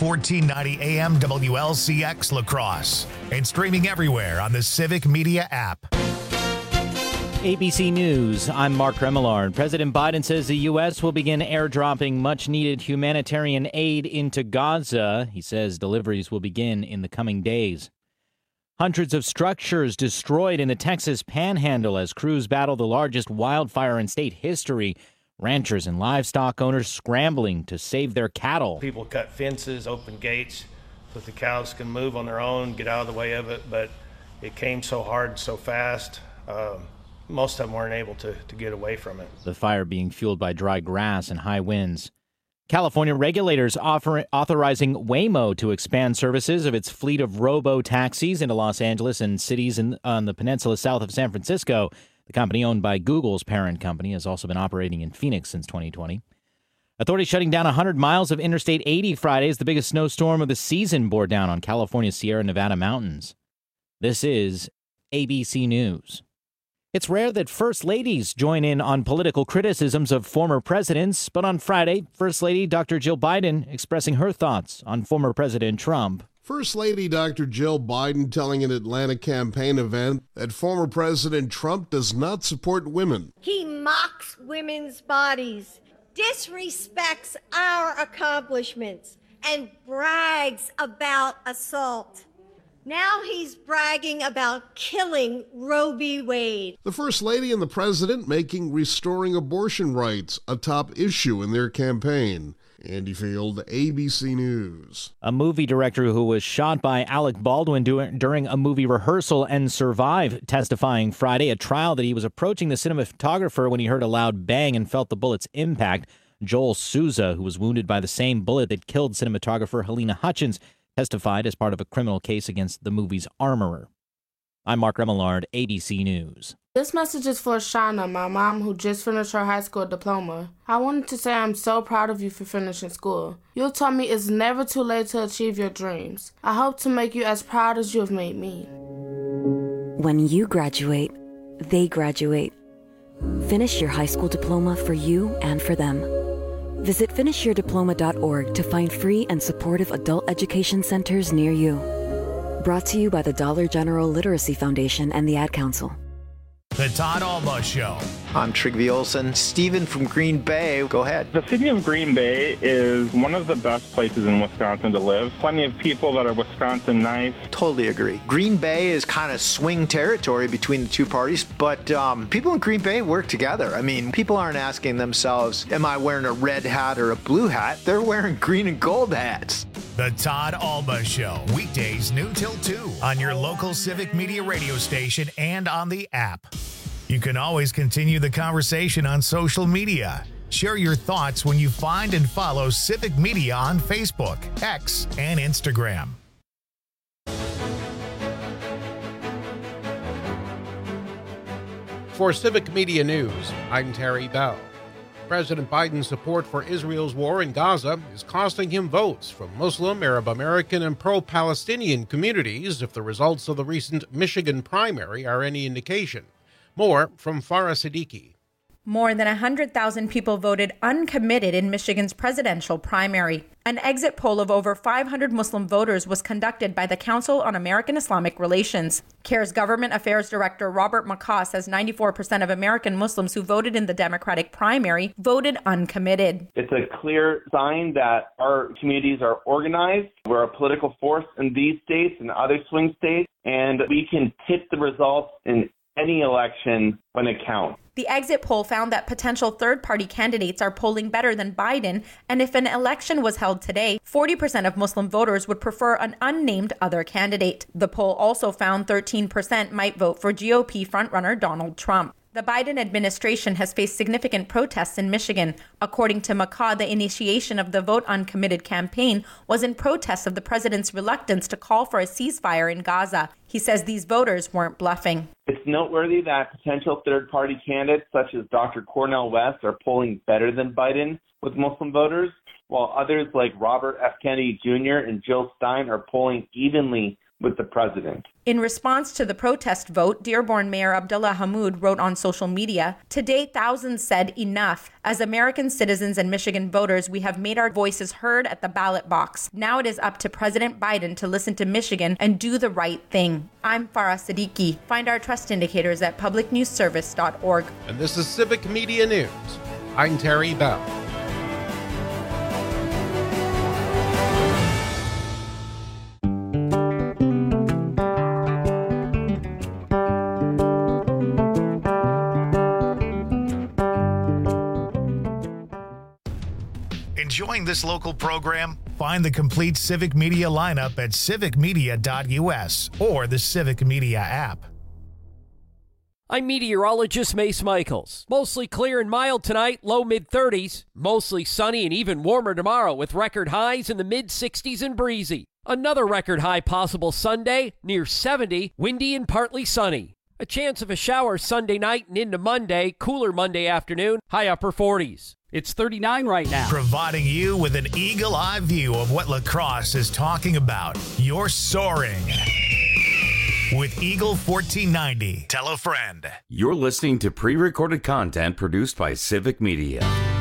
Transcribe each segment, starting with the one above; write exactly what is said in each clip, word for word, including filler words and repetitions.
fourteen ninety A M W L C X La Crosse and streaming everywhere on the Civic Media app. A B C News, I'm Mark Remillard. President Biden says the U S will begin airdropping much-needed humanitarian aid into Gaza. He says deliveries will begin in the coming days. Hundreds of structures destroyed in the Texas Panhandle as crews battle the largest wildfire in state history. Ranchers and livestock owners scrambling to save their cattle. People cut fences, open gates so that the cows can move on their own, get out of the way of it, but it came so hard, so fast. Um, Most of them weren't able to, to get away from it. The fire being fueled by dry grass and high winds. California regulators offer, authorizing Waymo to expand services of its fleet of robo-taxis into Los Angeles and cities in, on the peninsula south of San Francisco. The company, owned by Google's parent company, has also been operating in Phoenix since twenty twenty. Authorities shutting down one hundred miles of Interstate eighty Friday as the biggest snowstorm of the season bore down on California's Sierra Nevada mountains. This is A B C News. It's rare that first ladies join in on political criticisms of former presidents, but on Friday, First Lady Doctor Jill Biden expressing her thoughts on former President Trump. First Lady Doctor Jill Biden telling an Atlanta campaign event that former President Trump does not support women. He mocks women's bodies, disrespects our accomplishments, and brags about assault. Now he's bragging about killing Roe v. Wade. The First Lady and the President making restoring abortion rights a top issue in their campaign. Andy Field, A B C News. A movie director who was shot by Alec Baldwin do- during a movie rehearsal and survived, testifying Friday at trial that he was approaching the cinematographer when he heard a loud bang and felt the bullet's impact. Joel Souza, who was wounded by the same bullet that killed cinematographer Helena Hutchins, testified as part of a criminal case against the movie's armorer. I'm Mark Remillard, A B C News. This message is for Shauna, my mom, who just finished her high school diploma. I wanted to say I'm so proud of you for finishing school. You taught me it's never too late to achieve your dreams. I hope to make you as proud as you have made me. When you graduate, they graduate. Finish your high school diploma for you and for them. Visit finish your diploma dot org to find free and supportive adult education centers near you. Brought to you by the Dollar General Literacy Foundation and the Ad Council. The Todd Alba Show. I'm Trygve Olsen. Steven from Green Bay. Go ahead. The city of Green Bay is one of the best places in Wisconsin to live. Plenty of people that are Wisconsin nice. Totally agree. Green Bay is kind of swing territory between the two parties, but um, people in Green Bay work together. I mean, people aren't asking themselves, am I wearing a red hat or a blue hat? They're wearing green and gold hats. The Todd Alba Show. Weekdays noon till two on your local Civic Media radio station and on the app. You can always continue the conversation on social media. Share your thoughts when you find and follow Civic Media on Facebook, X, and Instagram. For Civic Media News, I'm Terry Bell. President Biden's support for Israel's war in Gaza is costing him votes from Muslim, Arab American, and pro-Palestinian communities if the results of the recent Michigan primary are any indication. More from Farah Siddiqui. More than one hundred thousand people voted uncommitted in Michigan's presidential primary. An exit poll of over five hundred Muslim voters was conducted by the Council on American Islamic Relations. CARE's Government Affairs Director Robert McCaw says ninety-four percent of American Muslims who voted in the Democratic primary voted uncommitted. It's a clear sign that our communities are organized. We're a political force in these states and other swing states, and we can tip the results in any election when it counts. The exit poll found that potential third-party candidates are polling better than Biden, and if an election was held today, forty percent of Muslim voters would prefer an unnamed other candidate. The poll also found thirteen percent might vote for G O P frontrunner Donald Trump. The Biden administration has faced significant protests in Michigan. According to McCaw, the initiation of the Vote Uncommitted campaign was in protest of the president's reluctance to call for a ceasefire in Gaza. He says these voters weren't bluffing. It's noteworthy that potential third-party candidates such as Doctor Cornel West are polling better than Biden with Muslim voters, while others like Robert F. Kennedy Junior and Jill Stein are polling evenly with the president. In response to the protest vote, Dearborn Mayor Abdullah Hammoud wrote on social media, "Today, thousands said enough. As American citizens and Michigan voters, we have made our voices heard at the ballot box. Now it is up to President Biden to listen to Michigan and do the right thing." I'm Farah Siddiqui. Find our trust indicators at public news service dot org. And this is Civic Media News. I'm Terry Bell. Enjoying this local program? Find the complete Civic Media lineup at civic media dot u s or the Civic Media app. I'm meteorologist Mace Michaels. Mostly clear and mild tonight, low mid thirties. Mostly sunny and even warmer tomorrow with record highs in the mid sixties and breezy. Another record high possible Sunday, near seventy, windy and partly sunny. A chance of a shower Sunday night and into Monday, cooler Monday afternoon, high upper forties. It's thirty-nine right now. Providing you with an eagle-eye view of what La Crosse is talking about. You're soaring with Eagle fourteen ninety. Tell a friend. You're listening to pre-recorded content produced by Civic Media.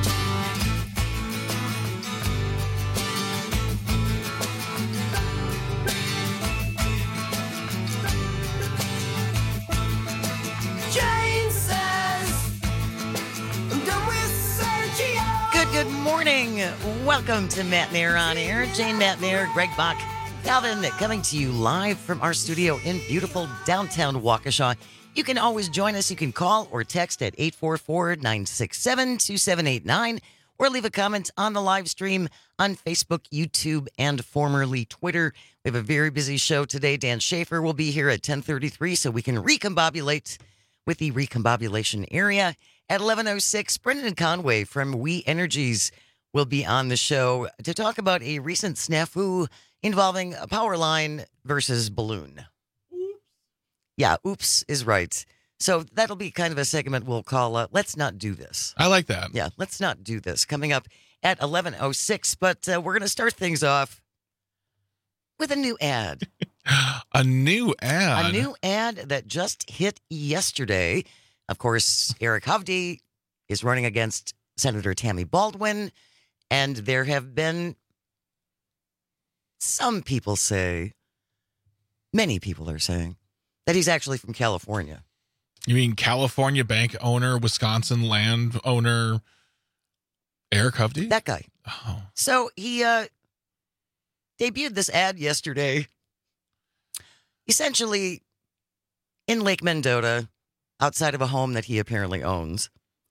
Good morning. Welcome to Matt Mayer on Air. Jane Matt Mayer, Greg Bach, Calvin, coming to you live from our studio in beautiful downtown Waukesha. You can always join us. You can call or text at eight four four, nine six seven, two seven eight nine or leave a comment on the live stream on Facebook, YouTube, and formerly Twitter. We have a very busy show today. Dan Schaefer will be here at ten thirty-three so we can recombobulate with the recombobulation area. At eleven oh six, Brendan Conway from We Energies will be on the show to talk about a recent snafu involving a power line versus balloon. Oops. Yeah, oops is right. So that'll be kind of a segment we'll call uh, Let's Not Do This. I like that. Yeah, Let's Not Do This. Coming up at eleven oh six, but uh, we're going to start things off with a new ad. A new ad? A new ad that just hit yesterday. Of course, Eric Hovde is running against Senator Tammy Baldwin, and there have been, some people say, many people are saying, that he's actually from California. You mean California bank owner, Wisconsin land owner, Eric Hovde? That guy. Oh. So he uh, debuted this ad yesterday, essentially in Lake Mendota, outside of a home that he apparently owns.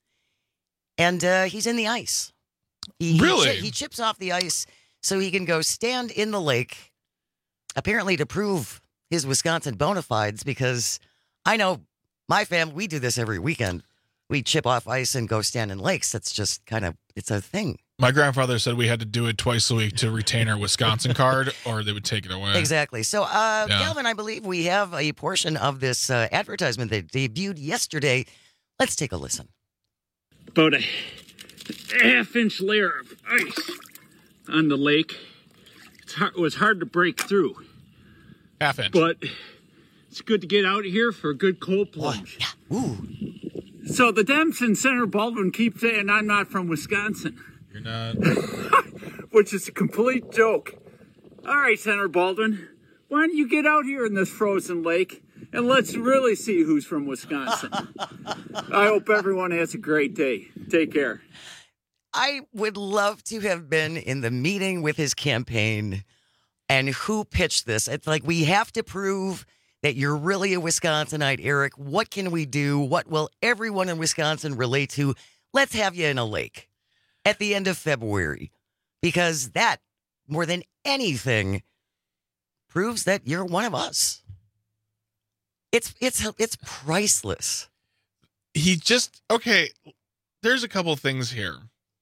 And uh, he's in the ice. He, really? He, chi- he chips off the ice so he can go stand in the lake, apparently to prove his Wisconsin bona fides, because I know my family, we do this every weekend. We chip off ice and go stand in lakes. That's just kind of, it's a thing. My grandfather said we had to do it twice a week to retain our Wisconsin card, or they would take it away. Exactly. So, uh, Yeah. Calvin, I believe we have a portion of this uh, advertisement that debuted yesterday. Let's take a listen. About a half inch layer of ice on the lake. It's hard, it was hard to break through. Half inch. But it's good to get out here for a good cold plunge. Yeah. Ooh. So the Dems and Senator Baldwin keep saying I'm not from Wisconsin. You're not. Which is a complete joke. All right, Senator Baldwin, why don't you get out here in this frozen lake and let's really see who's from Wisconsin. I hope everyone has a great day. Take care. I would love to have been in the meeting with his campaign and who pitched this. It's like, we have to prove that you're really a Wisconsinite, Eric. What can we do? What will everyone in Wisconsin relate to? Let's have you in a lake at the end of February, because that, more than anything, proves that you're one of us. It's it's it's priceless. He just, okay, there's a couple things here.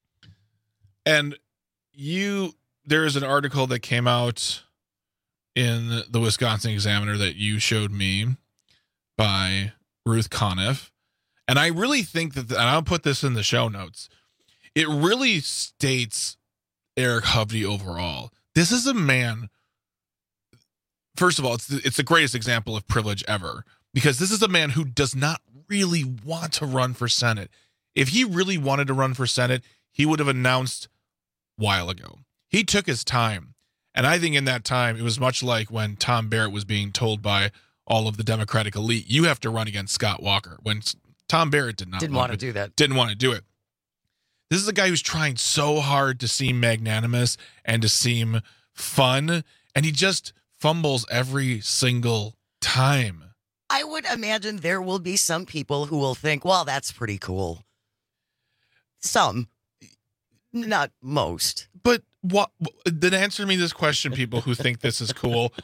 And you, there's an article that came out in the Wisconsin Examiner that you showed me by Ruth Conniff. And I really think that, the, and I'll put this in the show notes, it really states Eric Hovde overall. This is a man, first of all, it's the, it's the greatest example of privilege ever, because this is a man who does not really want to run for Senate. If he really wanted to run for Senate, he would have announced a while ago. He took his time. And I think in that time, it was much like when Tom Barrett was being told by all of the Democratic elite, you have to run against Scott Walker. When Tom Barrett did not Didn't want to do that. Didn't want to do it. This is a guy who's trying so hard to seem magnanimous and to seem fun, and he just fumbles every single time. I would imagine there will be some people who will think, well, that's pretty cool. Some, not most. But what? Then answer me this question, people who think this is cool.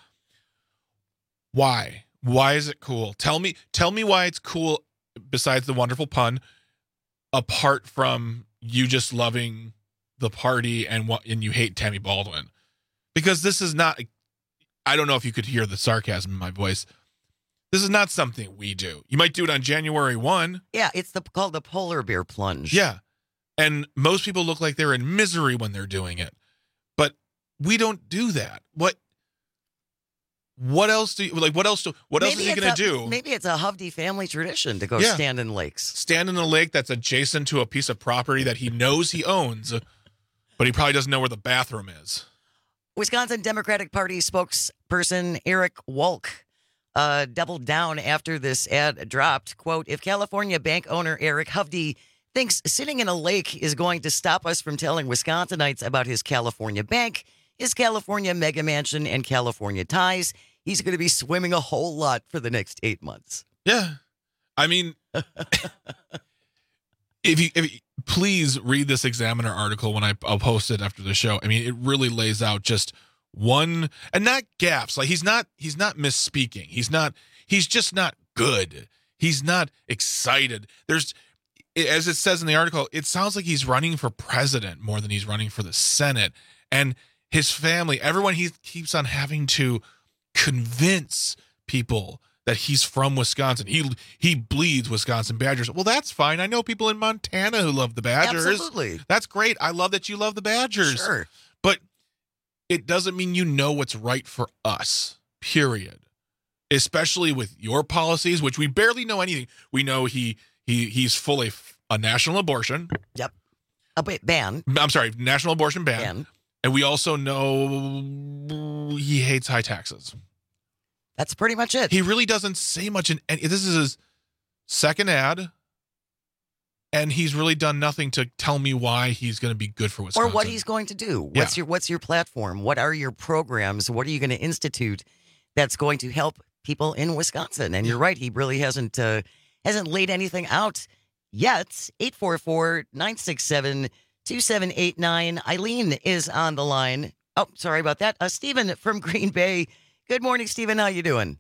Why? Why is it cool? Tell me, tell me why it's cool, besides the wonderful pun, apart from you just loving the party and what, and you hate Tammy Baldwin. Because this is not, I don't know if you could hear the sarcasm in my voice. This is not something we do. You might do it on January first. Yeah, it's the called the polar bear plunge. Yeah. And most people look like they're in misery when they're doing it. But we don't do that. What What else do you, like, what else do, what else Maybe is he going it's to a- do? Maybe it's a Hovde family tradition to go Yeah. stand in lakes. Stand in a lake that's adjacent to a piece of property that he knows he owns, but he probably doesn't know where the bathroom is. Wisconsin Democratic Party spokesperson Eric Wolk uh, doubled down after this ad dropped. Quote, if California bank owner Eric Hovde thinks sitting in a lake is going to stop us from telling Wisconsinites about his California bank, his California mega mansion, and California ties, he's going to be swimming a whole lot for the next eight months. Yeah. I mean, if you, if you please read this Examiner article when I, I'll post it after the show. I mean, it really lays out just one, and not gaffes. Like he's not, he's not misspeaking. He's not, he's just not good. He's not excited. There's, as it says in the article, it sounds like he's running for president more than he's running for the Senate. And his family, everyone, he keeps on having to convince people that he's from Wisconsin. He he bleeds Wisconsin Badgers. Well, that's fine. I know people in Montana who love the Badgers. Absolutely. That's great. I love that you love the Badgers. Sure. But it doesn't mean you know what's right for us, period. Especially with your policies, which we barely know anything. We know he he he's fully a national abortion. Yep. A ban. I'm sorry, national abortion ban. Ban. And we also know he hates high taxes. That's pretty much it. He really doesn't say much. In, and this is his second ad, and he's really done nothing to tell me why he's going to be good for Wisconsin. Or what he's going to do. What's Yeah. your What's your platform? What are your programs? What are you going to institute that's going to help people in Wisconsin? And you're right, he really hasn't uh, hasn't laid anything out yet. eight four four, nine six seven, two seven eight nine. Eileen is on the line. Oh, sorry about that. Uh, Stephen from Green Bay. Good morning, Stephen. How you doing?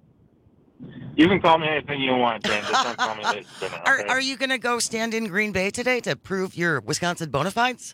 You can call me anything you want, Jane. Just don't call me late dinner, okay? Are Are you going to go stand in Green Bay today to prove your Wisconsin bona fides?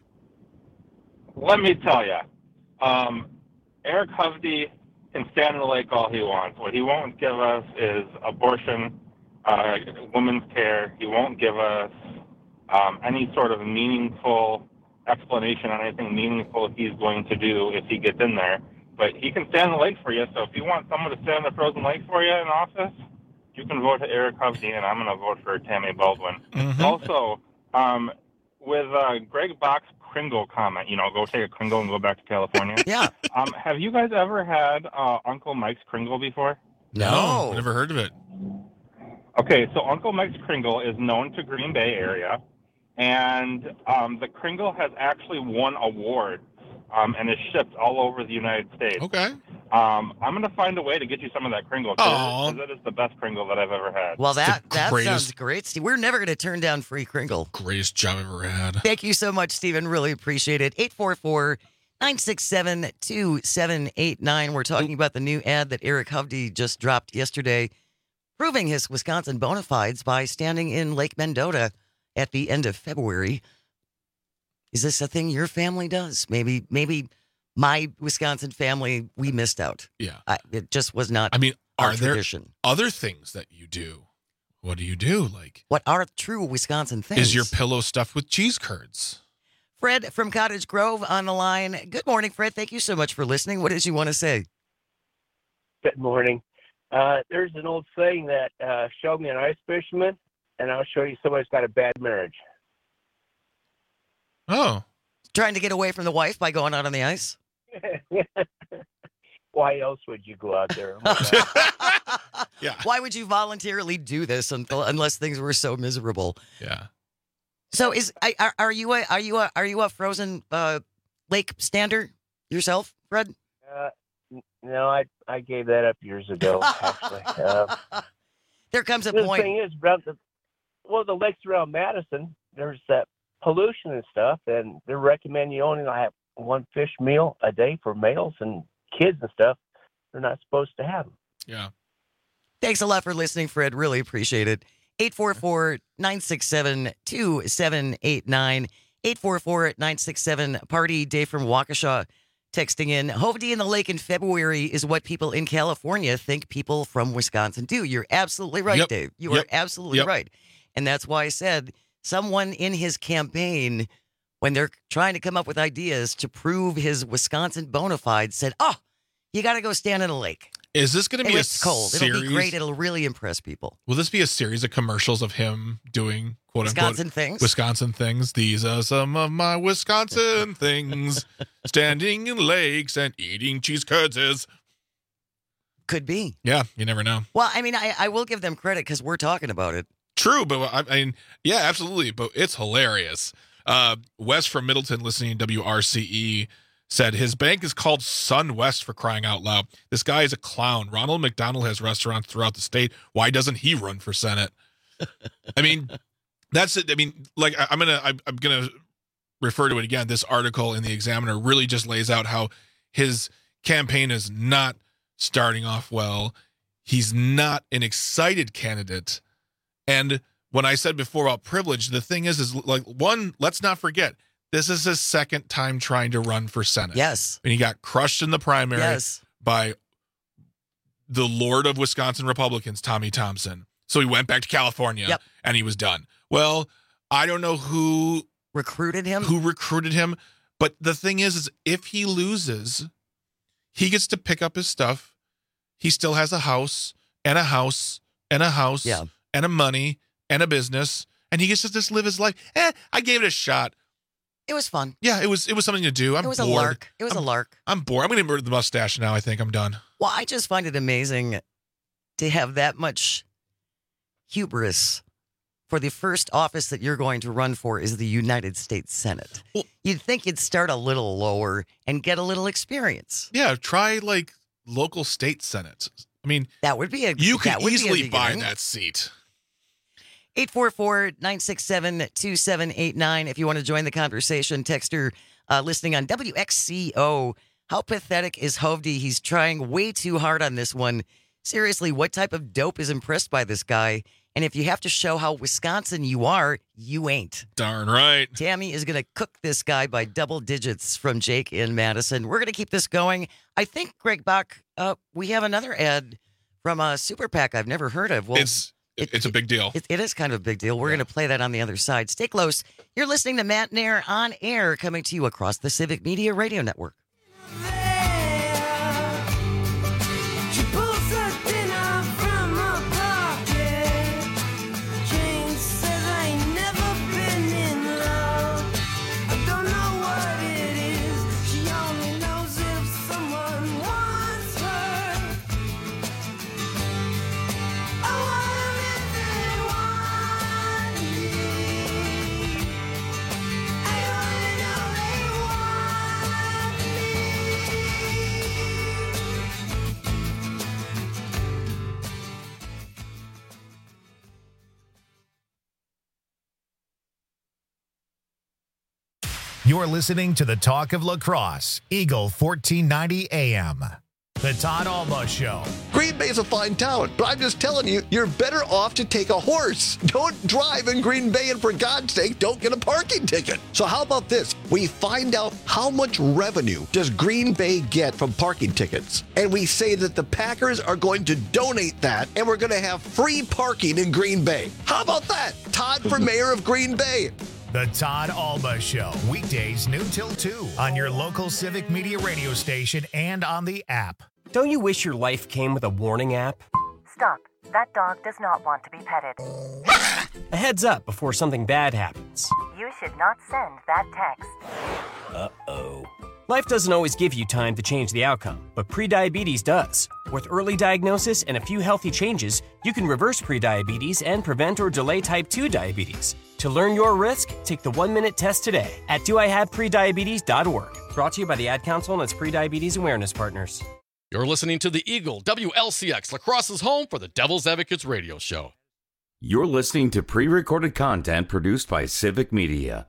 Let me tell you, um, Eric Hovde can stand in the lake all he wants. What he won't give us is abortion, uh, women's care. He won't give us um, any sort of meaningful explanation on anything meaningful he's going to do if he gets in there. But he can stand in the lake for you. So if you want someone to stand in the frozen lake for you in office, you can vote for Eric Hovde, and I'm going to vote for Tammy Baldwin. Mm-hmm. Also, um, with uh, Greg Bach's Kringle comment, you know, go take a Kringle and go back to California. Yeah. Um, have you guys ever had uh, Uncle Mike's Kringle before? No, never heard of it. Okay, so Uncle Mike's Kringle is known to Green Bay area, and um, the Kringle has actually won awards um, and is shipped all over the United States. Okay. Um, I'm going to find a way to get you some of that Kringle, Aw. because it is the best Kringle that I've ever had. Well, that, that greatest- sounds great, Steve. We're never going to turn down free Kringle. Greatest job I've ever had. Thank you so much, Stephen. Really appreciate it. eight four four, nine six seven, two seven eight nine. We're talking about the new ad that Eric Hovde just dropped yesterday, proving his Wisconsin bona fides by standing in Lake Mendota at the end of February. Is this a thing your family does? Maybe, maybe my Wisconsin family, we missed out. Yeah. I, it just was not I mean, our are there tradition. other things that you do? What do you do? Like, What are true Wisconsin things? is your pillow stuffed with cheese curds? Fred from Cottage Grove on the line. Good morning, Fred. Thank you so much for listening. What did you want to say? Good morning. Uh, there's an old saying that uh, show me an ice fisherman, and I'll show you somebody's got a bad marriage. Oh. Trying to get away from the wife by going out on the ice? Why else would you go out there? Yeah. Why would you voluntarily do this until, unless things were so miserable? Yeah. So is are, are you a are you a are you a frozen uh, lake stander yourself, Fred? Uh, no, I I gave that up years ago. Actually, uh, there comes a the point. The thing is, around the, well, the lakes around Madison, there's that pollution and stuff, and they recommend you only have one fish meal a day for males and kids and stuff. They're not supposed to have them. Yeah. Thanks a lot for listening, Fred. Really appreciate it. eight four four, nine six seven, two seven eight nine. eight four four, nine six seven, party. Dave from Waukesha texting in. Hovde in the lake in February is what people in California think people from Wisconsin do. You're absolutely right, Yep. Dave. You Yep. are absolutely Yep. right. And that's why I said someone in his campaign, when they're trying to come up with ideas to prove his Wisconsin bona fide, said, oh, you got to go stand in a lake. Is this going to And be a it's cold. series? It'll be great. It'll really impress people. Will this be a series of commercials of him doing quote Wisconsin unquote things? Wisconsin things. These are some of my Wisconsin things. Standing in lakes and eating cheese curds. Could be. Yeah, you never know. Well, I mean, I, I will give them credit because we're talking about it. True, but I, I mean, yeah, absolutely. But it's hilarious. Uh, Wes from Middleton, listening to W R C E, said his bank is called Sun West, for crying out loud. This guy is a clown. Ronald McDonald has restaurants throughout the state. Why doesn't he run for Senate? I mean, that's it. I mean, like I, I'm gonna I, I'm gonna refer to it again. This article in the Examiner really just lays out how his campaign is not starting off well. He's not an excited candidate. And when I said before about privilege, the thing is, is like, one, let's not forget, this is his second time trying to run for Senate. Yes. And he got crushed in the primary Yes. by the Lord of Wisconsin Republicans, Tommy Thompson. So he went back to California Yep. and he was done. Well, I don't know who recruited him, who recruited him. But the thing is, is if he loses, he gets to pick up his stuff. He still has a house and a house and a house Yeah. and a money and a business. And he gets to just live his life. Eh, I gave it a shot. It was fun. Yeah, it was it was something to do. I'm It was bored. a lark. It was I'm, a lark. I'm bored. I'm going to get rid of the mustache now. I think I'm done. Well, I just find it amazing to have that much hubris for the first office that you're going to run for is the United States Senate. You'd think you'd start a little lower and get a little experience. Yeah, try like local state senate. I mean, that would be a you that could would be a easily buy beginning. that seat. eight four four, nine six seven, two seven eight nine. If you want to join the conversation, texter uh, listening on W X C O. How pathetic is Hovde? He's trying way too hard on this one. Seriously, what type of dope is impressed by this guy? And if you have to show how Wisconsin you are, you ain't. Darn right. Tammy is going to cook this guy by double digits from Jake in Madison. We're going to keep this going. I think, Greg Bach, uh, we have another ad from a super PAC I've never heard of. Well, It's it's a big deal. It, it is kind of a big deal. We're going to play that on the other side. Stay close. You're listening to Matt Nair on air, coming to you across the Civic Media Radio Network. She pulls her dinner from her pocket. Jane says I ain't never been in love. I don't know what it is. She only knows if someone wants her. I wonder if they want me. I only know they want You're listening to the Talk of Lacrosse, Eagle fourteen ninety A M. The Todd Alba Show. Green Bay's a fine town, but I'm just telling you, you're better off to take a horse. Don't drive in Green Bay, and for God's sake, don't get a parking ticket. So how about this? We find out how much revenue does Green Bay get from parking tickets, and we say that the Packers are going to donate that, and we're going to have free parking in Green Bay. How about that? Todd for mayor of Green Bay. The Todd Alba Show, weekdays noon till two on your local Civic Media radio station and on the app. Don't you wish your life came with a warning app? Stop. That dog does not want to be petted. A heads up before something bad happens. You should not send that text. Uh-oh. Life doesn't always give you time to change the outcome, but prediabetes does. With early diagnosis and a few healthy changes, you can reverse prediabetes and prevent or delay type two diabetes. To learn your risk, take the one-minute test today at do I have prediabetes dot org. Brought to you by the Ad Council and its prediabetes awareness partners. You're listening to the Eagle W L C X, La Crosse's home for the Devil's Advocates radio show. You're listening to pre-recorded content produced by Civic Media.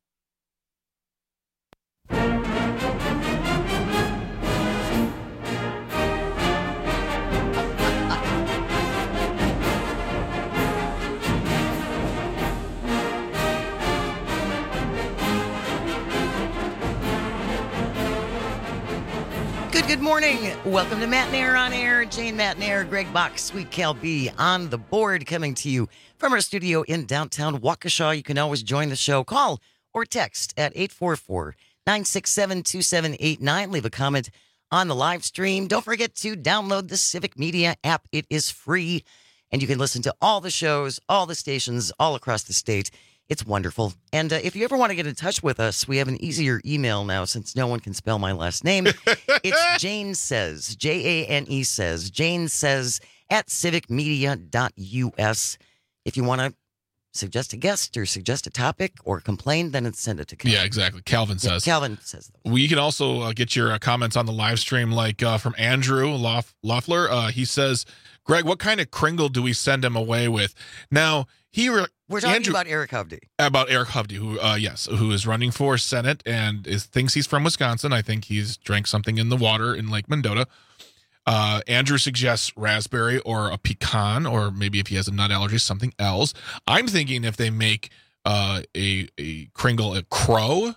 Good, good morning. Welcome to Matt Nair on Air. Jane Matt Nair, Greg Bach, Sweet Cal B on the board, coming to you from our studio in downtown Waukesha. You can always join the show. Call or text at eight four four, nine six seven, two seven eight nine. Leave a comment on the live stream. Don't forget to download the Civic Media app. It is free, and you can listen to all the shows, all the stations, all across the state. It's wonderful. And uh, if you ever want to get in touch with us, we have an easier email now since no one can spell my last name. It's Jane Says, J A N E Says, Jane Says at civic media dot U S. If you want to suggest a guest or suggest a topic or complain, then it's send it to Calvin. Yeah, exactly. Calvin says. Yeah, Calvin says. We can also uh, get your uh, comments on the live stream, like uh, from Andrew Lof- Loeffler. Uh, he says, Greg, what kind of Kringle do we send him away with? Now, he... Re- We're talking Andrew, about Eric Hovde. About Eric Hovde, who, uh, yes, who is running for Senate and is thinks he's from Wisconsin. I think he's drank something in the water in Lake Mendota. Uh, Andrew suggests raspberry or a pecan, or maybe if he has a nut allergy, something else. I'm thinking if they make uh, a a Kringle a crow.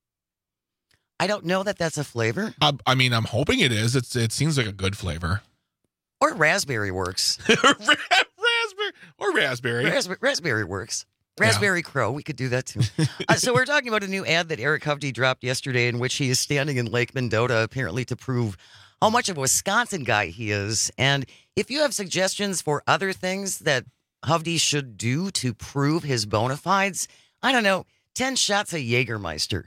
I don't know that that's a flavor. I, I mean, I'm hoping it is. It's it seems like a good flavor. Or raspberry works. raspberry or raspberry. Raspberry, raspberry works. Raspberry yeah. Crow. We could do that too. uh, so we're talking about a new ad that Eric Hovde dropped yesterday, in which he is standing in Lake Mendota, apparently to prove how much of a Wisconsin guy he is. And if you have suggestions for other things that Hovde should do to prove his bona fides, I don't know, ten shots of Jägermeister.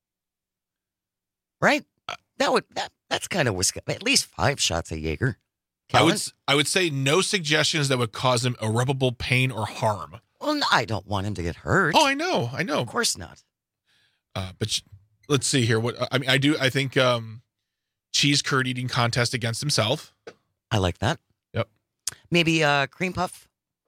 Right? That would that that's kind of Wisconsin. At least five shots of Jaeger. I would I would say no suggestions that would cause him irreparable pain or harm. Well, no, I don't want him to get hurt. Oh, I know, I know. Of course not. Uh, but sh- let's see here. What I mean, I do. I think um, cheese curd eating contest against himself. I like that. Yep. Maybe a cream puff.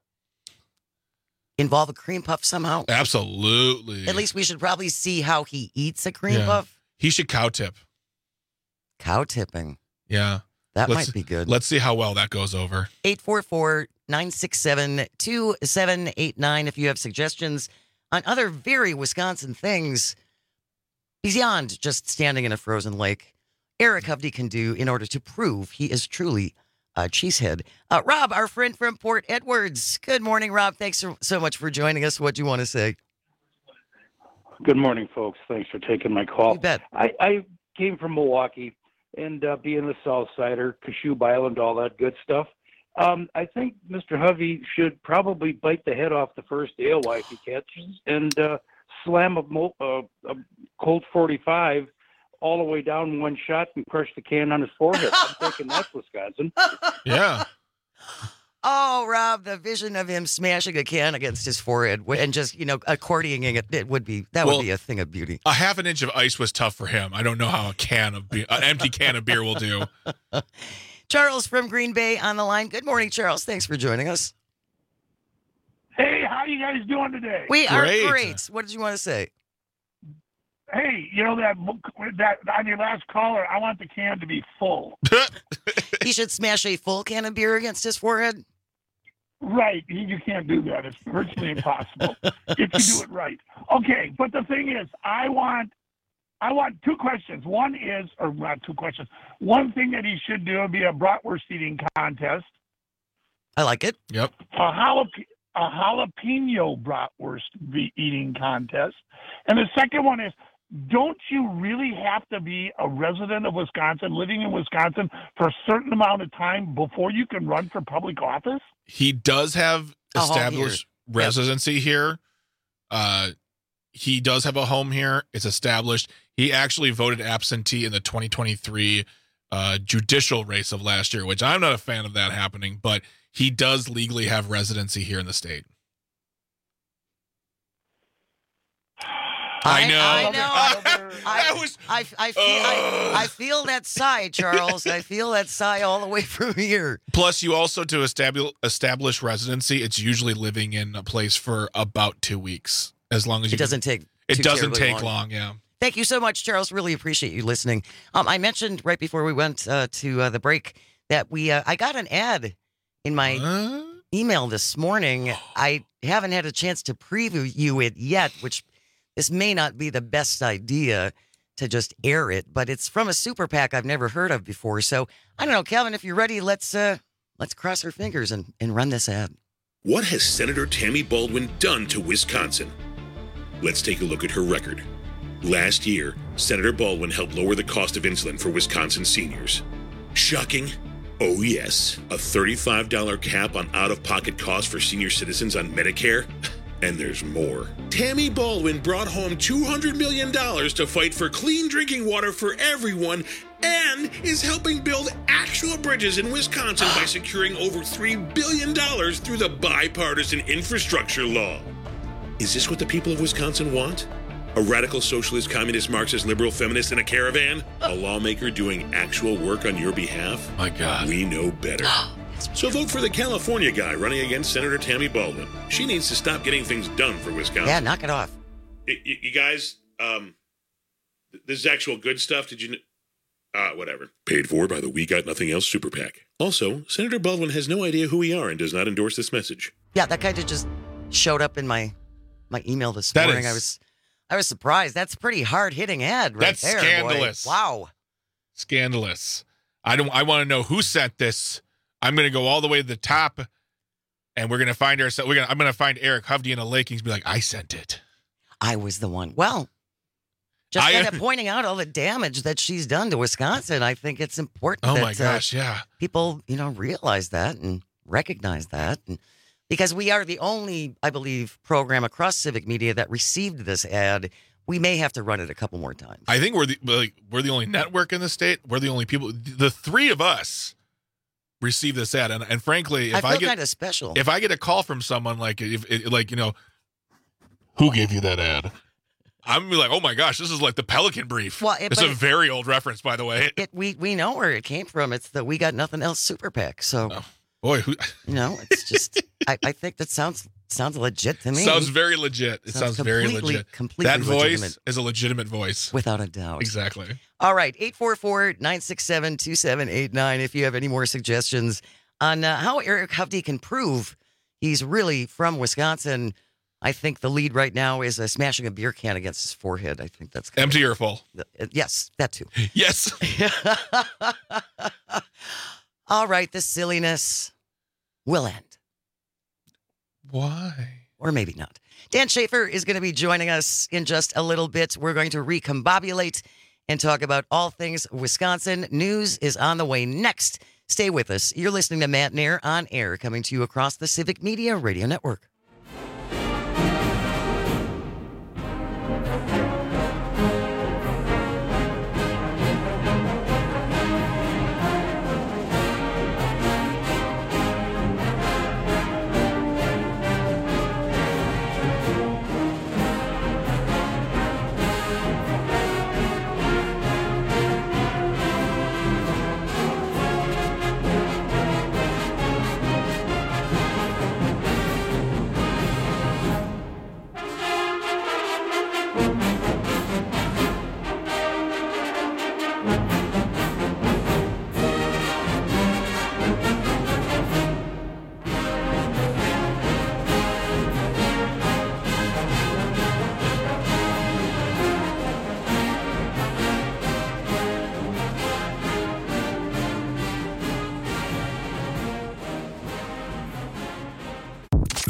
Involve a cream puff somehow. Absolutely. At least we should probably see how he eats a cream Yeah. puff. He should cow tip. Cow tipping. Yeah. That Let's- might be good. Let's see how well that goes over. eight four four, nine six seven, two seven eight nine if you have suggestions on other very Wisconsin things beyond just standing in a frozen lake. Eric Hovde can do in order to prove he is truly a cheesehead. Uh, Rob, our friend from Port Edwards. Good morning, Rob. Thanks so, so much for joining us. What do you want to say? Good morning, folks. Thanks for taking my call. You bet. I, I came from Milwaukee, and uh, being a South Sider, Cashew Island, all that good stuff. Um, I think Mister Hovey should probably bite the head off the first alewife he catches and uh, slam a, mo- uh, a Colt forty-five all the way down one shot and crush the can on his forehead. I'm thinking that's Wisconsin. Yeah. Oh, Rob, the vision of him smashing a can against his forehead and just, you know, accordioning it, it would be, that Well, would be a thing of beauty. A half an inch of ice was tough for him. I don't know how a can of beer, an empty can of beer will do. Charles from Green Bay on the line. Good morning, Charles. Thanks for joining us. Hey, how you guys doing today? We are great. What did you want to say? Hey, you know that that on your last caller, I want the can to be full. He should smash a full can of beer against his forehead? Right. You, you can't do that. It's virtually impossible if you do it right. Okay, but the thing is, I want I want two questions. One is, or not two questions. One thing that he should do would be a bratwurst eating contest. I like it. Yep. A jalap- a jalapeno bratwurst be- eating contest. And the second one is, don't you really have to be a resident of Wisconsin, living in Wisconsin for a certain amount of time before you can run for public office? He does have A home established residency here. Uh, he does have a home here. It's established. He actually voted absentee in the twenty twenty-three uh, judicial race of last year, which I'm not a fan of that happening, but he does legally have residency here in the state. I know. I know. I, I, was, I, I, feel, I, I feel that sigh, Charles. I feel that sigh all the way from here. Plus, you also, to establish establish residency, it's usually living in a place for about two weeks. As long as you it doesn't take. It too doesn't terribly take long. long. Yeah. Thank you so much, Charles. Really appreciate you listening. Um, I mentioned right before we went uh, to uh, the break that we uh, I got an ad in my uh? email this morning. I haven't had a chance to preview it yet, which. This may not be the best idea to just air it, but it's from a super PAC I've never heard of before. So I don't know, Calvin, if you're ready, let's uh, let's cross our fingers and, and run this ad. What has Senator Tammy Baldwin done to Wisconsin? Let's take a look at her record. Last year, Senator Baldwin helped lower the cost of insulin for Wisconsin seniors. Shocking? Oh yes, a thirty-five dollars cap on out-of-pocket costs for senior citizens on Medicare. And there's more. Tammy Baldwin brought home two hundred million dollars to fight for clean drinking water for everyone and is helping build actual bridges in Wisconsin by securing over three billion dollars through the bipartisan infrastructure law. Is this what the people of Wisconsin want? A radical socialist, communist, Marxist, liberal, feminist in a caravan? A lawmaker doing actual work on your behalf? My God. We know better. So vote for the California guy running against Senator Tammy Baldwin. She needs to stop getting things done for Wisconsin. Yeah, knock it off. Y- y- you guys, um, this is actual good stuff. Did you... Kn- uh, whatever. Paid for by the We Got Nothing Else Super PAC. Also, Senator Baldwin has no idea who we are and does not endorse this message. Yeah, that kind of just showed up in my my email this That morning. is- I was I was surprised. That's a pretty hard-hitting ad right That's there. scandalous. Boy. Wow. Scandalous. I don't. I want to know who sent this. I'm going to go all the way to the top, and we're going to find ourselves. We're going. I'm going to find Eric Hovde in a lake, and he's be like, "I sent it. I was the one." Well, just I- kind of pointing out all the damage that she's done to Wisconsin. I think it's important. Oh that, my gosh, uh, yeah. people, you know, realize that and recognize that, and because we are the only, I believe, program across civic media that received this ad. We may have to run it a couple more times. I think we're the like, we're the only network in the state. We're the only people. The three of us receive this ad, and, and frankly, I if feel I, get kind of special. if I get a call from someone like if it, like you know, who gave you that ad? I'm gonna be like, oh my gosh, this is like the Pelican Brief. Well, it- it's but a it- very old reference, by the way. It, we we know where it came from. It's the We Got Nothing Else Super PAC. So, boy, who, you know, it's just I, I think that sounds sounds legit to me. sounds very legit. It sounds, very completely- legit. completely that voice legitimate. is a legitimate voice, without a doubt. Exactly. All right, eight four four, nine six seven, two seven eight nine if you have any more suggestions on uh, how Eric Hovde can prove he's really from Wisconsin. I think the lead right now is uh, smashing a beer can against his forehead. I think that's Empty or full? Uh, yes, that too. Yes. All right, this silliness will end. Why? Or maybe not. Dan Schaefer is going to be joining us in just a little bit. We're going to recombobulate and talk about all things Wisconsin. News is on the way next. Stay with us. You're listening to Matt Nair on air, coming to you across the Civic Media Radio Network.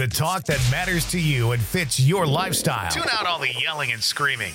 the talk that matters to you and fits your lifestyle. Tune out all the yelling and screaming.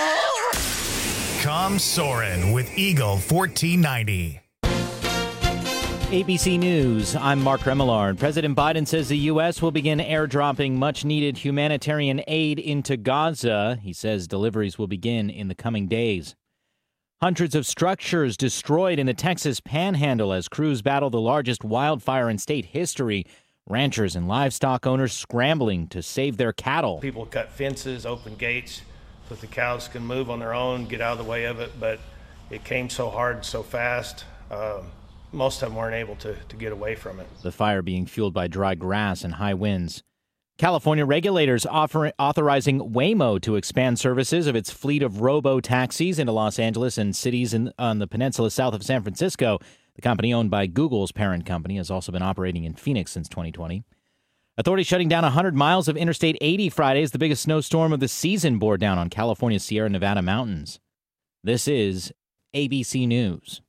Come Soarin' with Eagle fourteen ninety. A B C News, I'm Mark Remillard. President Biden says the U S will begin airdropping much-needed humanitarian aid into Gaza. He says deliveries will begin in the coming days. Hundreds of structures destroyed in the Texas Panhandle as crews battle the largest wildfire in state history. Ranchers and livestock owners scrambling to save their cattle. People cut fences, open gates so that the cows can move on their own, get out of the way of it, but it came so hard, so fast. Um, most of them weren't able to, to get away from it. The fire being fueled by dry grass and high winds. California regulators offer, authorizing Waymo to expand services of its fleet of robo-taxis into Los Angeles and cities in, on the peninsula south of San Francisco. The company, owned by Google's parent company, has also been operating in Phoenix since twenty twenty. Authorities shutting down one hundred miles of Interstate eighty Friday as the biggest snowstorm of the season bore down on California's Sierra Nevada mountains. This is A B C News.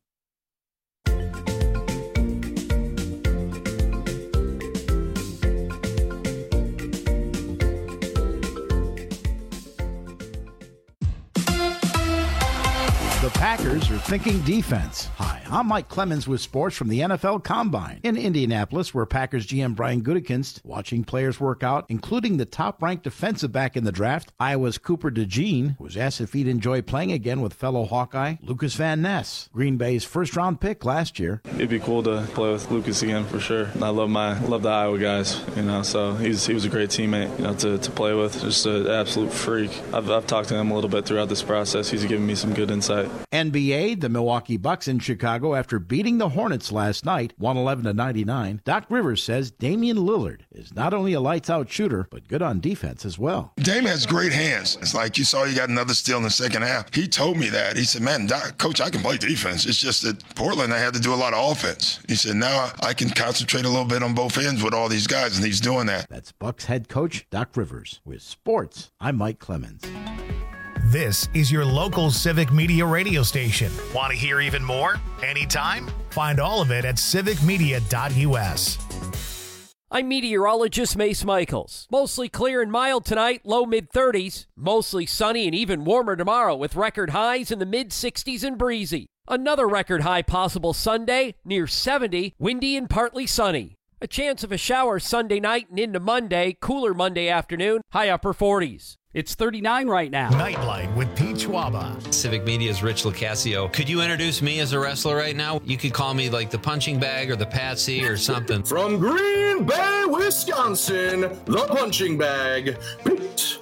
The Packers are thinking defense. Hi, I'm Mike Clemens with sports from the N F L Combine. In Indianapolis, where Packers G M Brian Gutekunst watching players work out, including the top-ranked defensive back in the draft, Iowa's Cooper DeJean, who was asked if he'd enjoy playing again with fellow Hawkeye Lucas Van Ness, Green Bay's first-round pick last year. It'd be cool to play with Lucas again for sure. I love my love the Iowa guys, you know. So he's he was a great teammate, you know, to, to play with. Just an absolute freak. I've I've talked to him a little bit throughout this process. He's given me some good insight. N B A, the Milwaukee Bucks in Chicago after beating the Hornets last night, one eleven to ninety-nine. Doc Rivers says Damian Lillard is not only a lights-out shooter, but good on defense as well. Dame has great hands. It's like you saw he got another steal in the second half. He told me that. He said, man, Doc, Coach, I can play defense. It's just that Portland, I had to do a lot of offense. He said, now I can concentrate a little bit on both ends with all these guys, and he's doing that. That's Bucks head coach Doc Rivers. With sports, I'm Mike Clemens. This is your local Civic Media radio station. Want to hear even more? Anytime? Find all of it at civic media dot u s. I'm meteorologist Mace Michaels. Mostly clear and mild tonight, low mid thirties. Mostly sunny and even warmer tomorrow with record highs in the mid sixties and breezy. Another record high possible Sunday, near seventy, windy and partly sunny. A chance of a shower Sunday night and into Monday, cooler Monday afternoon, high upper forties. It's thirty-nine right now. Nightlight with Pete Schwaba. Civic Media's Rich Locascio. Could you introduce me as a wrestler right now? You could call me like the punching bag or the patsy or something. From Green Bay, Wisconsin, the punching bag, Pete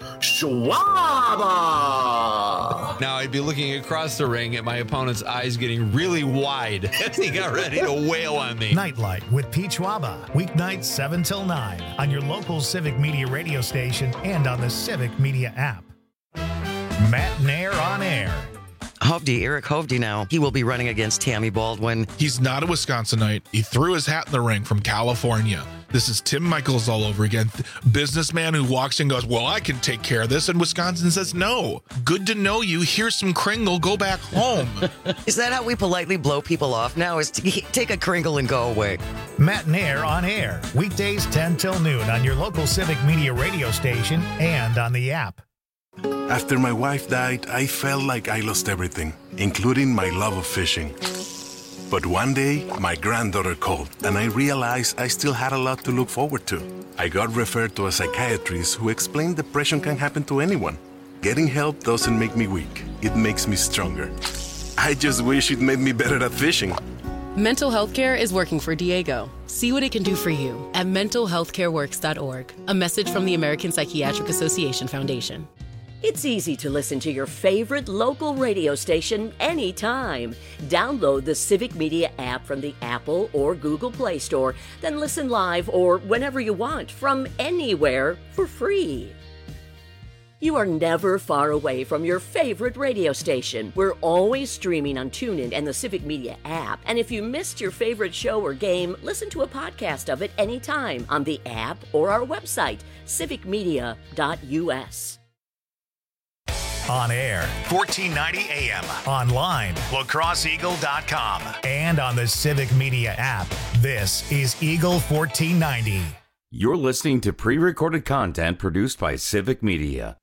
Schwaba. Now I'd be looking across the ring at my opponent's eyes getting really wide as he got ready to wail on me. Nightlight with Pete Schwaba. Weeknights seven till nine on your local Civic Media radio station and on the Civic Media app. Matt Nair on air. Hovde, Eric Hovde now. He will be running against Tammy Baldwin. He's not a Wisconsinite. He threw his hat in the ring from California. This is Tim Michaels all over again. Businessman who walks in and goes, well, I can take care of this. And Wisconsin says, no. Good to know you. Here's some Kringle. Go back home. Is that how we politely blow people off now? Is to take a Kringle and go away? Matt Nair on air. Weekdays ten till noon on your local Civic Media radio station and on the app. After my wife died, I felt like I lost everything, including my love of fishing. But one day, my granddaughter called, and I realized I still had a lot to look forward to. I got referred to a psychiatrist who explained depression can happen to anyone. Getting help doesn't make me weak. It makes me stronger. I just wish it made me better at fishing. Mental health care is working for Diego. See what it can do for you at mental health care works dot org. A message from the American Psychiatric Association Foundation. It's easy to listen to your favorite local radio station anytime. Download the Civic Media app from the Apple or Google Play Store, then listen live or whenever you want from anywhere for free. You are never far away from your favorite radio station. We're always streaming on TuneIn and the Civic Media app. And if you missed your favorite show or game, listen to a podcast of it anytime on the app or our website, civic media dot u s. On air, fourteen ninety A M. Online, la crosse eagle dot com. And on the Civic Media app. This is Eagle fourteen ninety. You're listening to pre-recorded content produced by Civic Media.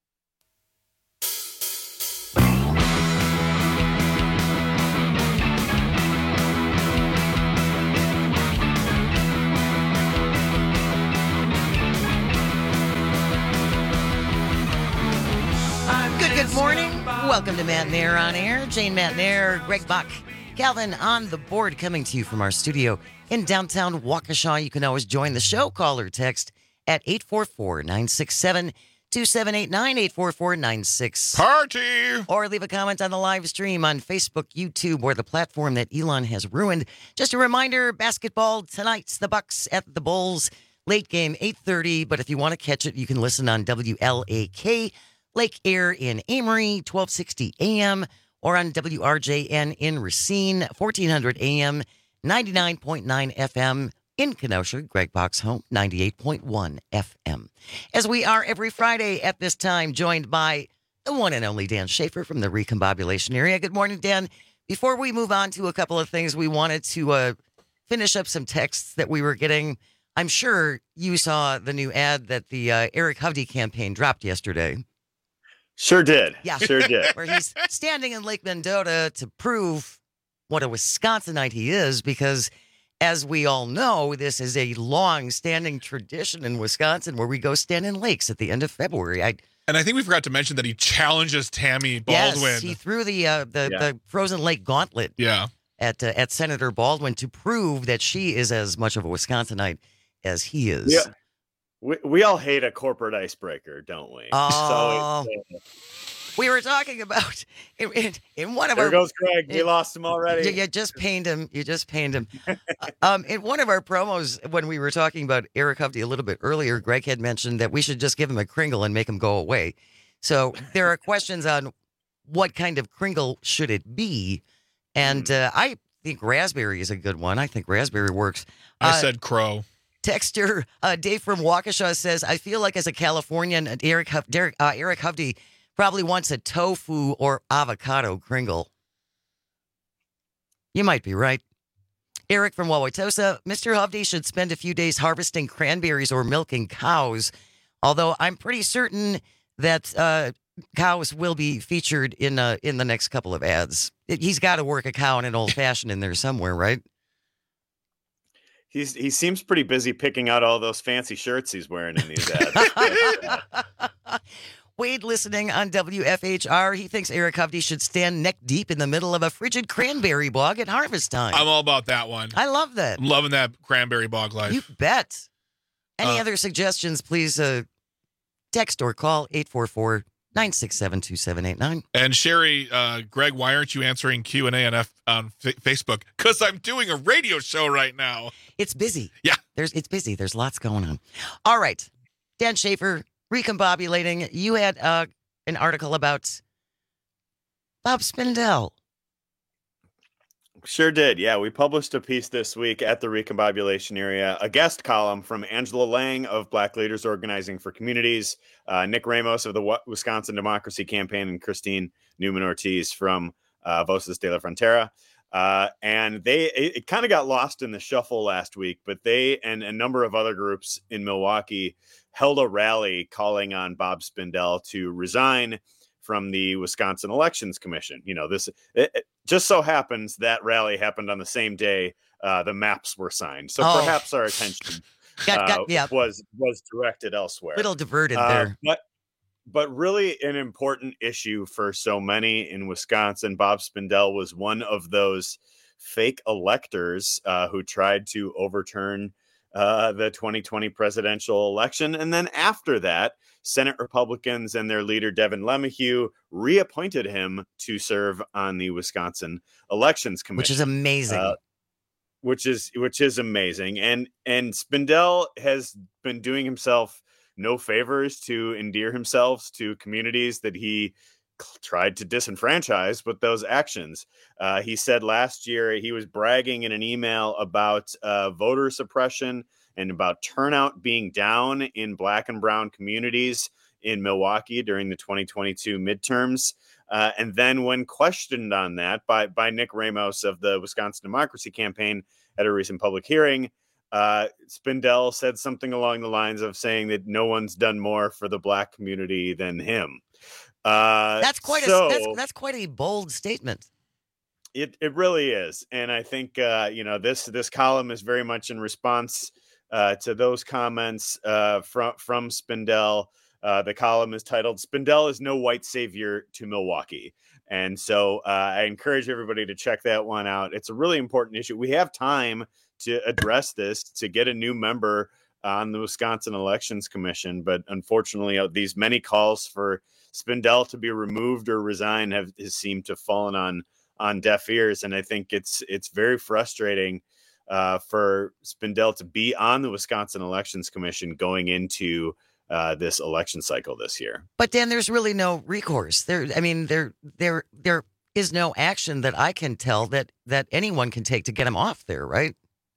Good, good morning. Welcome to Matt and Air on Air. Jane, Matt and Air, Greg Buck, Calvin on the board, coming to you from our studio in downtown Waukesha. You can always join the show. Call or text at eight four four, nine six seven, two seven eight nine, eight four four, nine six. Party! Or leave a comment on the live stream on Facebook, YouTube, or the platform that Elon has ruined. Just a reminder, basketball tonight's the Bucks at the Bulls. Late game, eight thirty. But if you want to catch it, you can listen on W L A K, Lake Air in Amory, twelve sixty A M, or on W R J N in Racine, fourteen hundred A M, ninety-nine point nine F M. In Kenosha, Greg Bach's home, ninety-eight point one F M. As we are every Friday at this time, joined by the one and only Dan Schaefer from the Recombobulation area. Good morning, Dan. Before we move on to a couple of things, we wanted to uh, finish up some texts that we were getting. I'm sure you saw the new ad that the uh, Eric Hovde campaign dropped yesterday. Sure did. Yeah. Sure did. Where he's standing in Lake Mendota to prove what a Wisconsinite he is, because as we all know, this is a long-standing tradition in Wisconsin where we go stand in lakes at the end of February. I, and I think we forgot to mention that he challenges Tammy Baldwin. Yes, he threw the uh, the, Yeah. the frozen lake gauntlet Yeah. at uh, at Senator Baldwin to prove that she is as much of a Wisconsinite as he is. Yeah. We, we all hate a corporate icebreaker, don't we? Oh. So it, uh, We were talking about in, in, in one of there our. goes Greg. We in- lost him already. You, you just pained him. You just pained him. um, in one of our promos, when we were talking about Eric Hovde a little bit earlier, Greg had mentioned that we should just give him a Kringle and make him go away. So there are questions on what kind of Kringle should it be, and uh, I think raspberry is a good one. I think raspberry works. I Uh, said crow. Texter uh, Dave from Waukesha says, I feel like as a Californian, uh, Eric, Hov- Derek, uh, Eric Hovde probably wants a tofu or avocado Kringle. You might be right. Eric from Wauwatosa, Mister Hovde should spend a few days harvesting cranberries or milking cows, although I'm pretty certain that uh, cows will be featured in uh, in the next couple of ads. He's got to work a cow in an old-fashioned in there somewhere, right? He's he seems pretty busy picking out all those fancy shirts he's wearing in these ads. Wade listening on W F H R. He thinks Eric Hovde should stand neck deep in the middle of a frigid cranberry bog at harvest time. I'm all about that one. I love that. I'm loving that cranberry bog life. You bet. Any Uh, other suggestions, please uh, text or call eight four four, nine six seven, two seven eight nine. And Sherry, uh, Greg, why aren't you answering Q and A on, F- on F- Facebook? Because I'm doing a radio show right now. It's busy. Yeah. There's it's busy. There's lots going on. All right. Dan Schaefer, recombobulating. You had uh, an article about Bob Spindell. Sure did. Yeah, we published a piece this week at the Recombobulation area, a guest column from Angela Lang of Black Leaders Organizing for Communities, uh, Nick Ramos of the Wa- Wisconsin Democracy Campaign, and Christine Newman-Ortiz from uh, Voces de la Frontera. Uh, and they it, it kind of got lost in the shuffle last week, but they and a number of other groups in Milwaukee held a rally calling on Bob Spindell to resign from the Wisconsin Elections Commission. You know, this it, it just so happens that rally happened on the same day uh, the maps were signed. So Oh. perhaps our attention Got- got- uh, yeah. was was directed elsewhere. Little diverted Uh, there. But but really an important issue for so many in Wisconsin. Bob Spindell was one of those fake electors uh, who tried to overturn uh, the twenty twenty presidential election. And then after that, Senate Republicans and their leader, Devin LeMahieu, reappointed him to serve on the Wisconsin Elections Commission. Which is amazing. Uh, which is which is amazing. And and Spindell has been doing himself no favors to endear himself to communities that he tried to disenfranchise with those actions. Uh, he said last year he was bragging in an email about uh, voter suppression and about turnout being down in Black and brown communities in Milwaukee during the twenty twenty-two midterms. Uh, and then when questioned on that by, by Nick Ramos of the Wisconsin Democracy Campaign at a recent public hearing, uh, Spindell said something along the lines of saying that no one's done more for the Black community than him. Uh, that's quite so, a that's, that's quite a bold statement. It it really is, and I think uh, you know this this column is very much in response uh, to those comments uh, from from Spindell. Uh, the column is titled "Spindell is no white savior to Milwaukee," and so uh, I encourage everybody to check that one out. It's a really important issue. We have time to address this, to get a new member on the Wisconsin Elections Commission, but unfortunately, uh, these many calls for Spindell to be removed or resign have, have seemed to have fallen on on deaf ears, and I think it's it's very frustrating uh, for Spindell to be on the Wisconsin Elections Commission going into uh, this election cycle this year. But Dan, there's really no recourse there. I mean, there there there is no action that I can tell that that anyone can take to get him off there, right?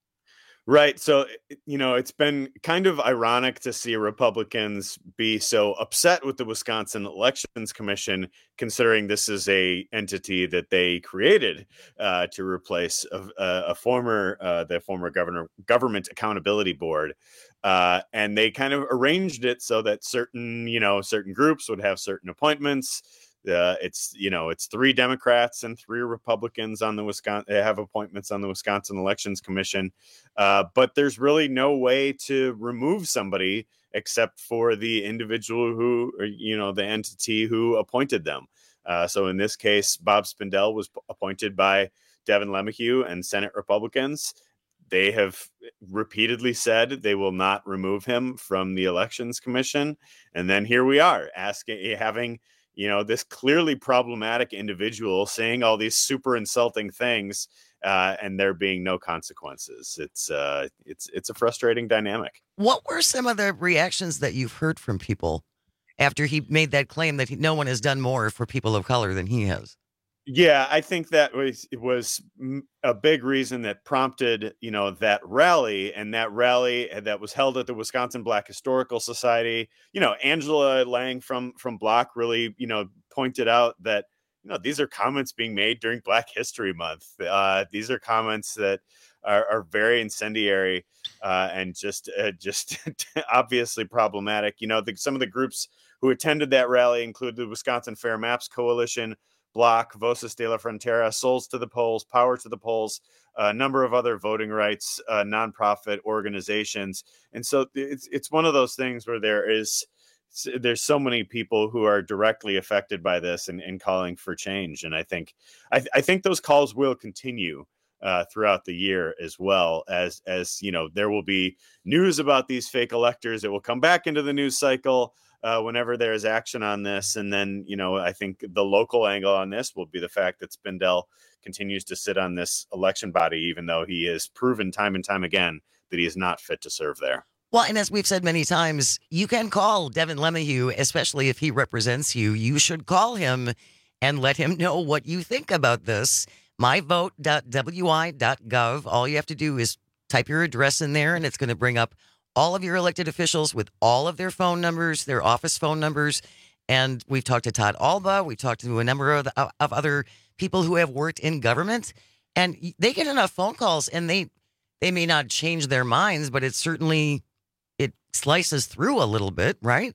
Right. So, you know, it's been kind of ironic to see Republicans be so upset with the Wisconsin Elections Commission, considering this is a entity that they created uh, to replace a, a former, uh, the former governor government accountability board. Uh, and they kind of arranged it so that certain, you know, certain groups would have certain appointments. Uh, it's, you know, it's three Democrats and three Republicans on the Wisconsin, have appointments on the Wisconsin Elections Commission. Uh, but there's really no way to remove somebody except for the individual who, or, you know, the entity who appointed them. Uh, so in this case, Bob Spindell was appointed by Devin LeMahieu and Senate Republicans. They have repeatedly said they will not remove him from the Elections Commission. And then here we are asking, having, you know, this clearly problematic individual saying all these super insulting things, uh, and there being no consequences. It's uh, it's it's a frustrating dynamic. What were some of the reactions that you've heard from people after he made that claim that he, no one has done more for people of color than he has? Yeah, I think that was it was a big reason that prompted, you know, that rally, and that rally that was held at the Wisconsin Black Historical Society. You know, Angela Lang from from Block really, you know, pointed out that, you know, these are comments being made during Black History Month. Uh, these are comments that are, are very incendiary uh, and just uh, just obviously problematic. You know, the, some of the groups who attended that rally include the Wisconsin Fair Maps Coalition, Block, Voces de la Frontera, Souls to the Polls, Power to the Polls, a number of other voting rights, uh, nonprofit organizations. And so it's it's one of those things where there is there's so many people who are directly affected by this and, and calling for change. And I think I, I think those calls will continue uh, throughout the year, as well as as you know, there will be news about these fake electors. It will come back into the news cycle Uh, whenever there's action on this. And then, you know, I think the local angle on this will be the fact that Spindell continues to sit on this election body, even though he has proven time and time again that he is not fit to serve there. Well, and as we've said many times, you can call Devin LeMahieu, especially if he represents you. You should call him and let him know what you think about this. my vote dot w i dot gov. All you have to do is type your address in there, and it's going to bring up all of your elected officials with all of their phone numbers, their office phone numbers. And we've talked to Todd Alba. We've talked to a number of, of other people who have worked in government. And they get enough phone calls, and they they may not change their minds, but it certainly, it slices through a little bit, right?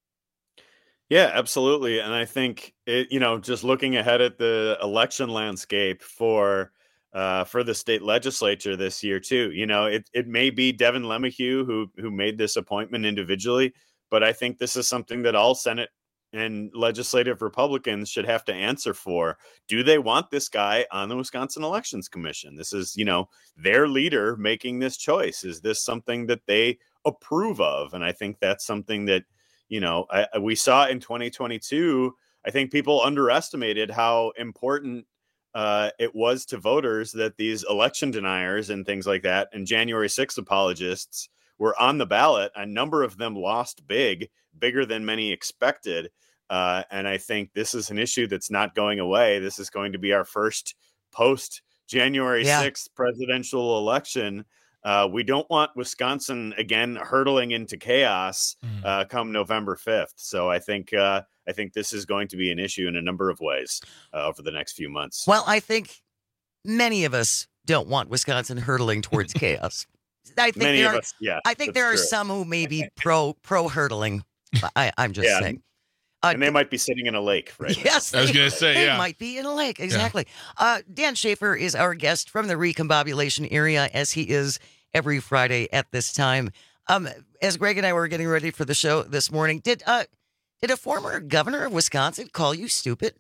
Yeah, absolutely. And I think, it, you know, just looking ahead at the election landscape for Uh, for the state legislature this year, too. You know, it it may be Devin LeMahieu who who made this appointment individually, but I think this is something that all Senate and legislative Republicans should have to answer for. Do they want this guy on the Wisconsin Elections Commission? This is, you know, their leader making this choice. Is this something that they approve of? And I think that's something that, you know, I, we saw in twenty twenty-two. I think people underestimated how important Uh, it was to voters that these election deniers and things like that and January sixth apologists were on the ballot. A number of them lost big, bigger than many expected. Uh, and I think this is an issue that's not going away. This is going to be our first post January yeah. sixth presidential election. Uh, we don't want Wisconsin again hurtling into chaos mm. uh, come November fifth. So I think uh, I think this is going to be an issue in a number of ways uh, over the next few months. Well, I think many of us don't want Wisconsin hurtling towards chaos. I think Many there of are, us, yeah, I think that's there are true. some who may be pro pro hurtling. I, I'm just Yeah. saying. Uh, and they might be sitting in a lake right Yes, now. I was gonna say, they yeah. might be in a lake. Exactly. Uh, Dan Schaefer is our guest from the recombobulation area, as he is every Friday at this time. Um, as Greg and I were getting ready for the show this morning, did uh, did a former governor of Wisconsin call you stupid?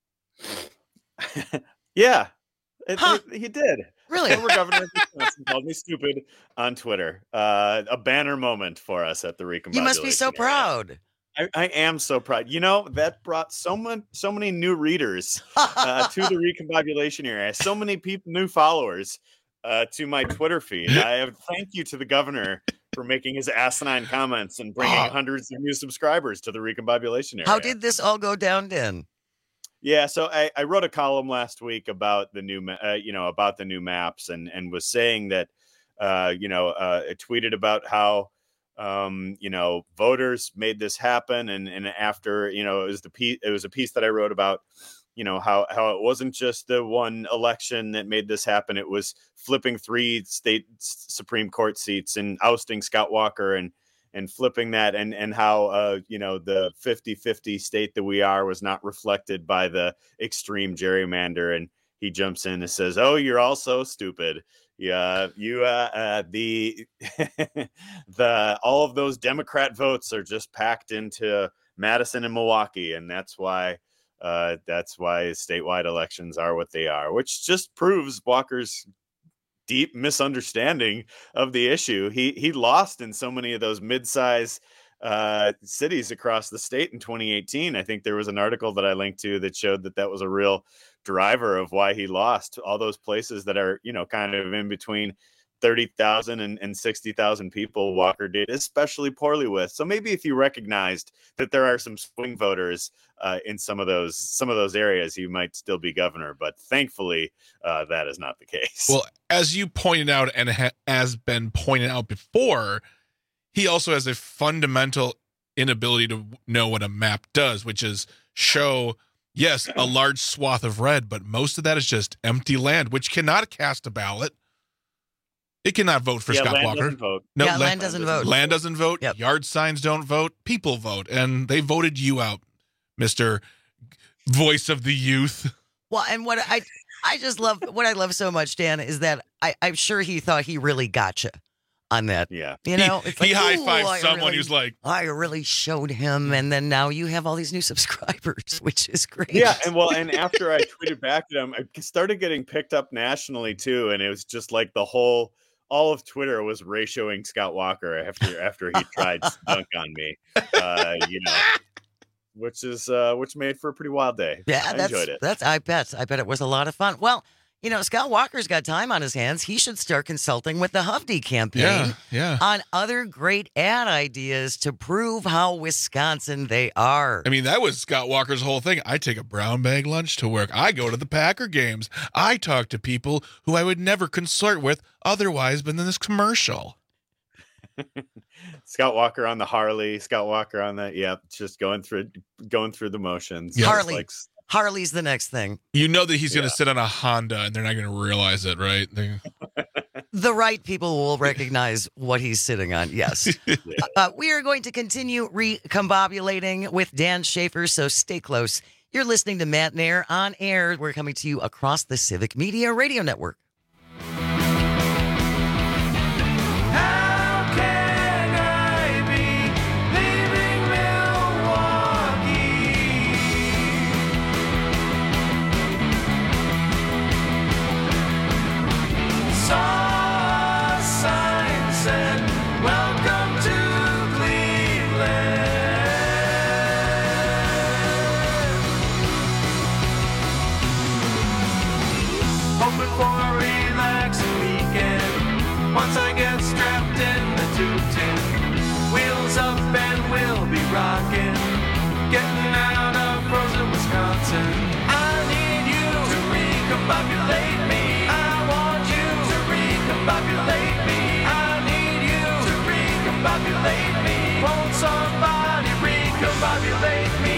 Yeah, it- Huh. it- he did. Really? Former governor of Wisconsin called me stupid on Twitter. Uh, a banner moment for us at the recombobulation. You must be so area. proud. I, I am so proud. You know, that brought so many, so many new readers uh, to the recombobulation area. So many people, new followers uh, to my Twitter feed. I have thank you to the governor for making his asinine comments and bringing Oh. hundreds of new subscribers to the recombobulation area. How did this all go down, Dan? Yeah, so I, I wrote a column last week about the new, ma- uh, you know, about the new maps, and and was saying that, uh, you know, uh, I tweeted about how. Um, you know, voters made this happen, and and after, you know, it was the piece, it was a piece that I wrote about, you know, how how it wasn't just the one election that made this happen. It was flipping three state Supreme Court seats and ousting Scott Walker and and flipping that, and and how uh, you know, the fifty-fifty state that we are was not reflected by the extreme gerrymander. And he jumps in and says, "Oh, you're all so stupid. Yeah, you uh, uh the the all of those Democrat votes are just packed into Madison and Milwaukee, and that's why uh that's why statewide elections are what they are," which just proves Walker's deep misunderstanding of the issue. He he lost in so many of those mid-size uh cities across the state in twenty eighteen. I think there was an article that I linked to that showed that that was a real driver of why he lost. All those places that are, you know, kind of in between thirty thousand and, and sixty thousand people, Walker did especially poorly with. So maybe if you recognized that there are some swing voters uh, in some of those some of those areas, you might still be governor. But thankfully, uh, that is not the case. Well, as you pointed out, and ha- has been pointed out before, he also has a fundamental inability to know what a map does, which is show, yes, a large swath of red, but most of that is just empty land, which cannot cast a ballot. It cannot vote for Yeah, Scott land Walker. doesn't vote. No, Yeah, land, land doesn't vote. Land doesn't vote. Yep. Yard signs don't vote. People vote, and they voted you out, Mister Voice of the Youth. Well, and what I I just love what I love so much, Dan, is that I, I'm sure he thought he really got you on that. Yeah. You know, he, it's like, he "Ooh, high-fived I someone. really- He was like, I really showed him, and then now you have all these new subscribers, which is great. Yeah, and well, and after I tweeted back at him, I started getting picked up nationally too, and it was just like the whole, all of Twitter was ratioing Scott Walker after after he tried to dunk on me, uh, you know, which is uh, which made for a pretty wild day. Yeah, I that's enjoyed it. that's. I bet. I bet it was a lot of fun. Well, you know, Scott Walker's got time on his hands. He should start consulting with the Hovde campaign yeah, yeah. on other great ad ideas to prove how Wisconsin they are. I mean, that was Scott Walker's whole thing. I take a brown bag lunch to work. I go to the Packer games. I talk to people who I would never consort with otherwise but in this commercial. Scott Walker on the Harley, Scott Walker on the, yeah, just going through going through the motions. Yeah. Just Harley. like- Harley's the next thing. You know that he's going Yeah. to sit on a Honda and they're not going to realize it, right? They- The right people will recognize what he's sitting on. Yes. uh, we are going to continue recombobulating with Dan Schaefer, so stay close. You're listening to Matt Nair on air. We're coming to you across the Civic Media Radio Network. Hoping for a relaxing weekend. Once I get strapped in the two ten, wheels up and we'll be rocking. Getting out of frozen Wisconsin. I need you to recombobulate me. I want you to recombobulate me. I need you to recombobulate me. Won't somebody recombobulate me?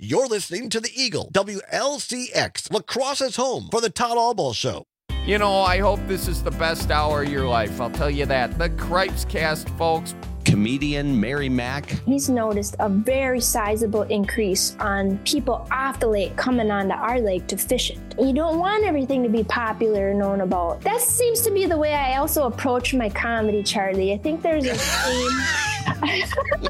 You're listening to the Eagle, W L C X, Lacrosse's home for the Todd Albaugh Show. You know, I hope this is the best hour of your life. I'll tell you that. The Cripes Cast, folks. Comedian Mary Mack. He's noticed a very sizable increase on people off the lake coming onto our lake to fish it. You don't want everything to be popular and known about. That seems to be the way I also approach my comedy, Charlie. I think there's a theme.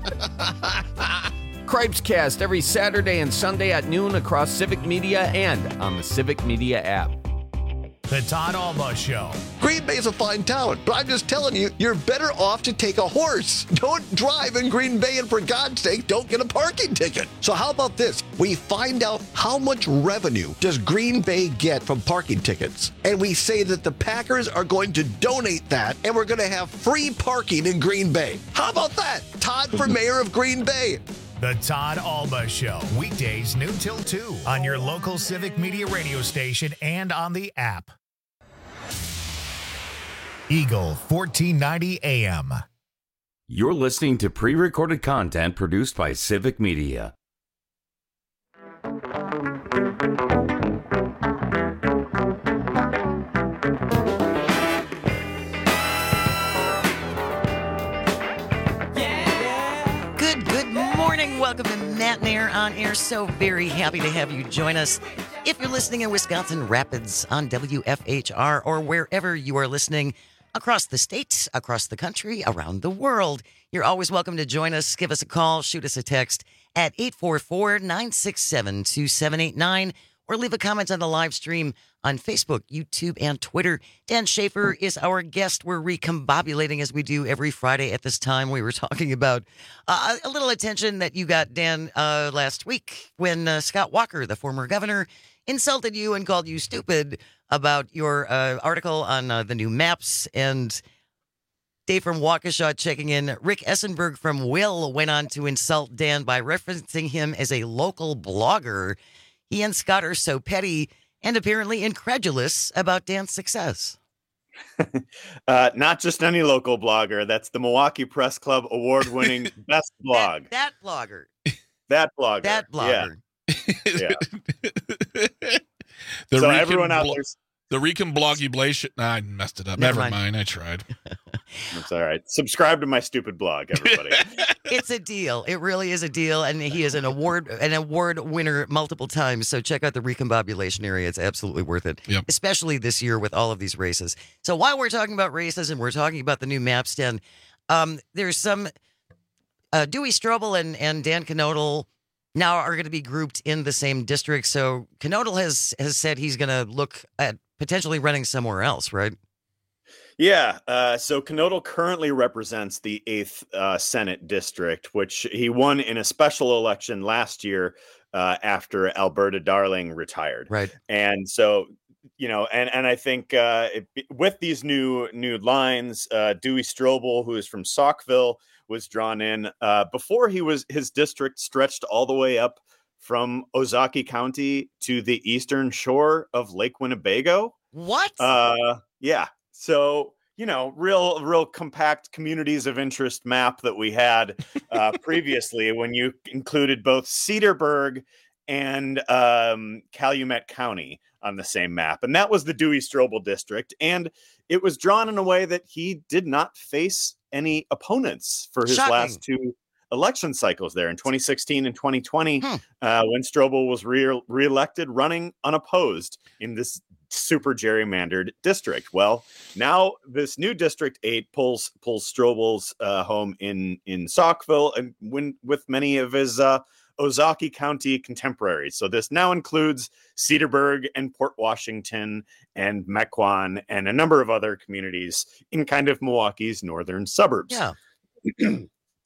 Cripes Cast every Saturday and Sunday at noon across Civic Media and on the Civic Media app. The Todd Albaugh Show. Green Bay's a fine town, but I'm just telling you, you're better off to take a horse. Don't drive in Green Bay, and for God's sake, don't get a parking ticket. So how about this? We find out how much revenue does Green Bay get from parking tickets, and we say that the Packers are going to donate that, and we're going to have free parking in Green Bay. How about that? Todd for mayor of Green Bay. The Todd Albaugh Show, weekdays noon till two on your local Civic Media radio station and on the app. Eagle fourteen ninety A M. You're listening to pre-recorded content produced by Civic Media. Welcome to Matt and Air on Air. So very happy to have you join us. If you're listening in Wisconsin Rapids on W F H R or wherever you are listening across the state, across the country, around the world, you're always welcome to join us. Give us a call, shoot us a text at eight four four, nine six seven, two seven eight nine or leave a comment on the live stream on Facebook, YouTube, and Twitter. Dan Schaefer is our guest. We're recombobulating as we do every Friday at this time. We were talking about uh, a little attention that you got, Dan, uh, last week when uh, Scott Walker, the former governor, insulted you and called you stupid about your uh, article on uh, the new maps. And Dave from Waukesha checking in. Rick Essenberg from Will went on to insult Dan by referencing him as a local blogger. He and Scott are so petty and apparently incredulous about Dan's success. uh, not just any local blogger. That's the Milwaukee Press Club award-winning best blog. That, that blogger. That blogger. That blogger. Yeah. yeah. the so Recon everyone out blo- there's the Recon bloggy nah, I messed it up. Never Never, mind. mind. I tried. It's all right. Subscribe to my stupid blog, everybody. It's a deal. It really is a deal, and he is an award an award winner multiple times. So check out the recombobulation area. It's absolutely worth it, yep. especially this year with all of these races. So while we're talking about races and we're talking about the new maps, Dan, um, there's some uh, Dewey Strobel and, and Dan Knodel now are going to be grouped in the same district. So Knodel has has said he's going to look at potentially running somewhere else, right? Yeah, uh, so Knodel currently represents the eighth uh, Senate district, which he won in a special election last year uh, after Alberta Darling retired. Right. And so, you know, and, and I think uh, it, with these new new lines, uh, Dewey Strobel, who is from Saukville, was drawn in. Uh, before he was, his district stretched all the way up from Ozaukee County to the eastern shore of Lake Winnebago. What? Uh, yeah. So, you know, real, real compact communities of interest map that we had uh, previously when you included both Cedarburg and um, Calumet County on the same map. And that was the Dewey Strobel district. And it was drawn in a way that he did not face any opponents for his Shocking. last two election cycles there in twenty sixteen and twenty twenty, hmm. uh, when Strobel was re- reelected running unopposed in this super gerrymandered district. Well, now this new District eight pulls pulls Strobel's uh, home in in Saukville and when, with many of his uh, Ozaukee County contemporaries. So this now includes Cedarburg and Port Washington and Mequon and a number of other communities in kind of Milwaukee's northern suburbs. Yeah.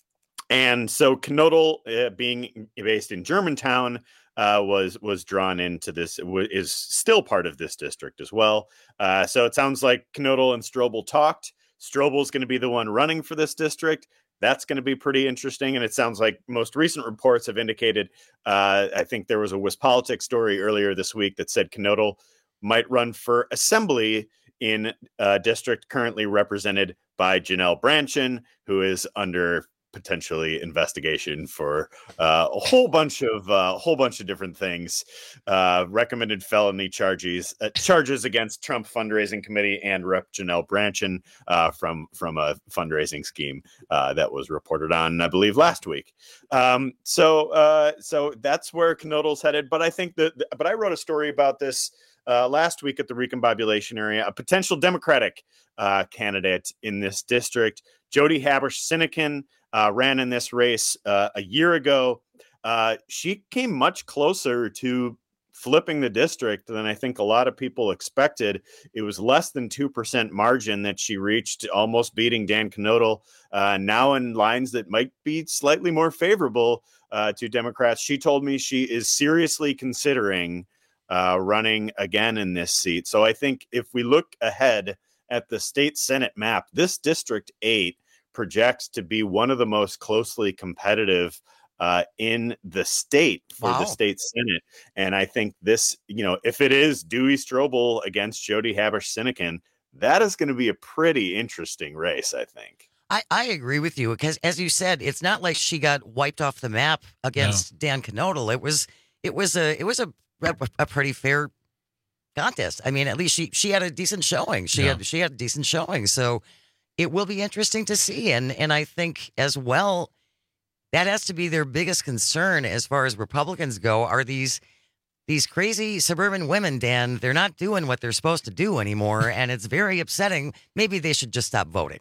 And so Knodel, uh, being based in Germantown, uh, was was drawn into this, w- is still part of this district as well. Uh, so it sounds like Knodel and Strobel talked. Strobel's going to be the one running for this district. That's going to be pretty interesting. And it sounds like most recent reports have indicated, uh, I think there was a WisPolitics story earlier this week that said Knodel might run for assembly in a district currently represented by Janelle Branchin, who is under potentially investigation for uh, a whole bunch of uh, a whole bunch of different things. Uh, recommended felony charges uh, charges against Trump fundraising committee and Rep Janelle Brandtjen uh, from from a fundraising scheme uh, that was reported on, I believe, last week. Um, so uh, so that's where Knodl's headed. But I think that but I wrote a story about this uh, last week at the Recombobulation area. A potential Democratic uh, candidate in this district, Jody Habush-Sinekin, Uh, ran in this race uh, a year ago. Uh, she came much closer to flipping the district than I think a lot of people expected. It was less than two percent margin that she reached, almost beating Dan Knodl, uh, now in lines that might be slightly more favorable uh, to Democrats. She told me she is seriously considering uh, running again in this seat. So I think if we look ahead at the state Senate map, this District eight projects to be one of the most closely competitive uh, in the state for Wow. the state Senate. And I think this, you know, if it is Dewey Strobel against Jody Habush-Sinekin, that is going to be a pretty interesting race, I think. I, I agree with you because, as you said, it's not like she got wiped off the map against No. Dan Knodl. It was it was a it was a a pretty fair contest. I mean, at least she she had a decent showing. She Yeah. had she had a decent showing. So it will be interesting to see. And and I think as well, that has to be their biggest concern as far as Republicans go, are these these crazy suburban women, Dan. They're not doing what they're supposed to do anymore. And it's very upsetting. Maybe they should just stop voting.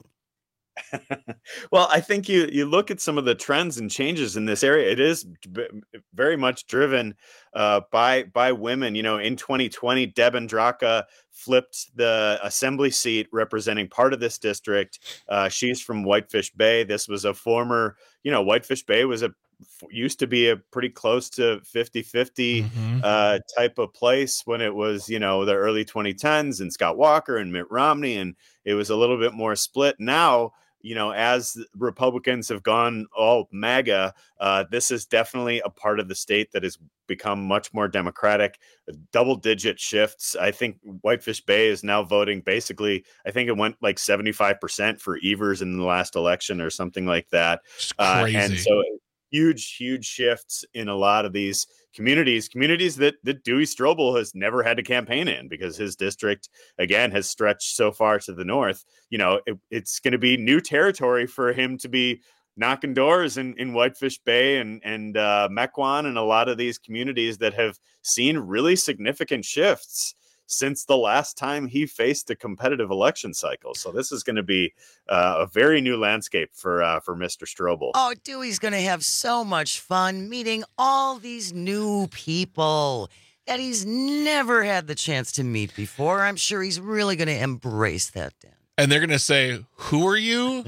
Well, I think you you look at some of the trends and changes in this area. It is b- very much driven uh, by by women. You know, in twenty twenty, Deb Andraka flipped the assembly seat representing part of this district. Uh, she's from Whitefish Bay. This was a former, you know, Whitefish Bay was a used to be a pretty close to fifty-fifty Mhm. uh, type of place when it was, you know, the early twenty tens and Scott Walker and Mitt Romney, and it was a little bit more split. Now, you know, as Republicans have gone all MAGA, uh, this is definitely a part of the state that has become much more Democratic, double digit shifts. I think Whitefish Bay is now voting basically, I think it went like seventy-five percent for Evers in the last election or something like that. Uh, crazy. and so huge, huge shifts in a lot of these communities, communities that, that Dewey Strobel has never had to campaign in because his district, again, has stretched so far to the north. You know, it, it's going to be new territory for him to be knocking doors in, in Whitefish Bay and, and uh, Mequon and a lot of these communities that have seen really significant shifts since the last time he faced a competitive election cycle. So this is going to be uh, a very new landscape for uh, for Mister Strobel. Oh, Dewey's going to have so much fun meeting all these new people that he's never had the chance to meet before. I'm sure he's really going to embrace that, Dan. And they're going to say, who are you?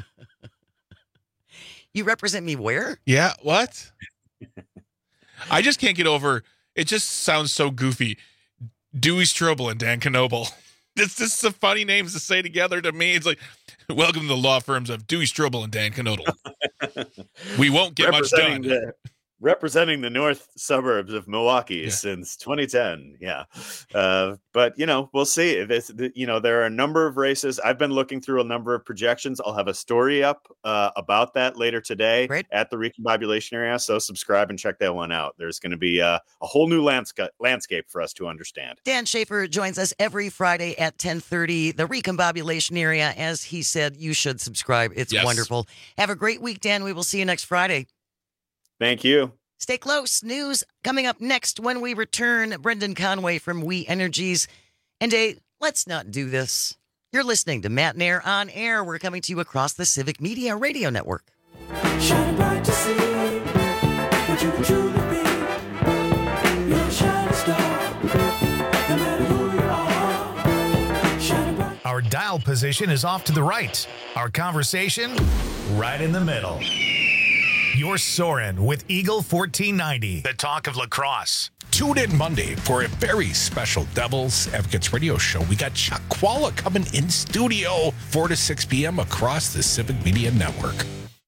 You represent me where? Yeah, what? I just can't get over, it just sounds so goofy. Dewey Strobel and Dan Knodl. This, this is a funny names to say together to me. It's like, welcome to the law firms of Dewey Strobel and Dan Knodl. We won't get much done. The, representing the north suburbs of Milwaukee yeah. since twenty ten. Yeah. Uh, but, you know, we'll see. It's, you know, there are a number of races. I've been looking through a number of projections. I'll have a story up uh, about that later today Great. At the Recombobulation area. So subscribe and check that one out. There's going to be uh, a whole new landscape landscape for us to understand. Dan Schaefer joins us every Friday at ten thirty, the Recombobulation area. As he said, you should subscribe. It's yes. wonderful. Have a great week, Dan. We will see you next Friday. Thank you. Stay close. News coming up next when we return. Brendan Conway from We Energies. And a Let's Not Do This. You're listening to Matt Nair on Air. We're coming to you across the Civic Media Radio Network. Shine bright to see what you can truly be. You're a shining star, no matter who you are. Shine bright. Our dial position is off to the right. Our conversation, right in the middle. You're soaring with Eagle fourteen ninety, the talk of lacrosse. Tune in Monday for a very special Devils Advocates radio show. We got Chuck Qualla coming in studio, four to six p.m. across the Civic Media Network.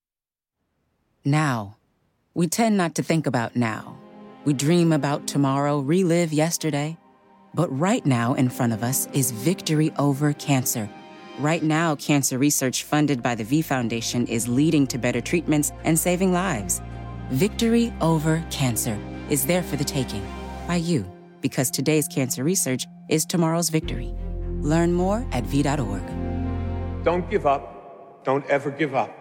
Now. We tend not to think about now. We dream about tomorrow, relive yesterday. But right now in front of us is victory over cancer, Right now, cancer research funded by the V Foundation is leading to better treatments and saving lives. Victory over cancer is there for the taking by you, because today's cancer research is tomorrow's victory. Learn more at v dot org. Don't give up. Don't ever give up.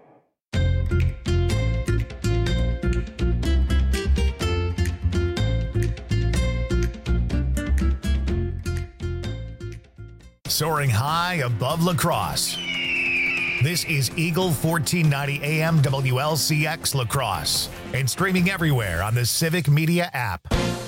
Soaring high above La Crosse. This is Eagle fourteen ninety A M W L C X La Crosse and streaming everywhere on the Civic Media app.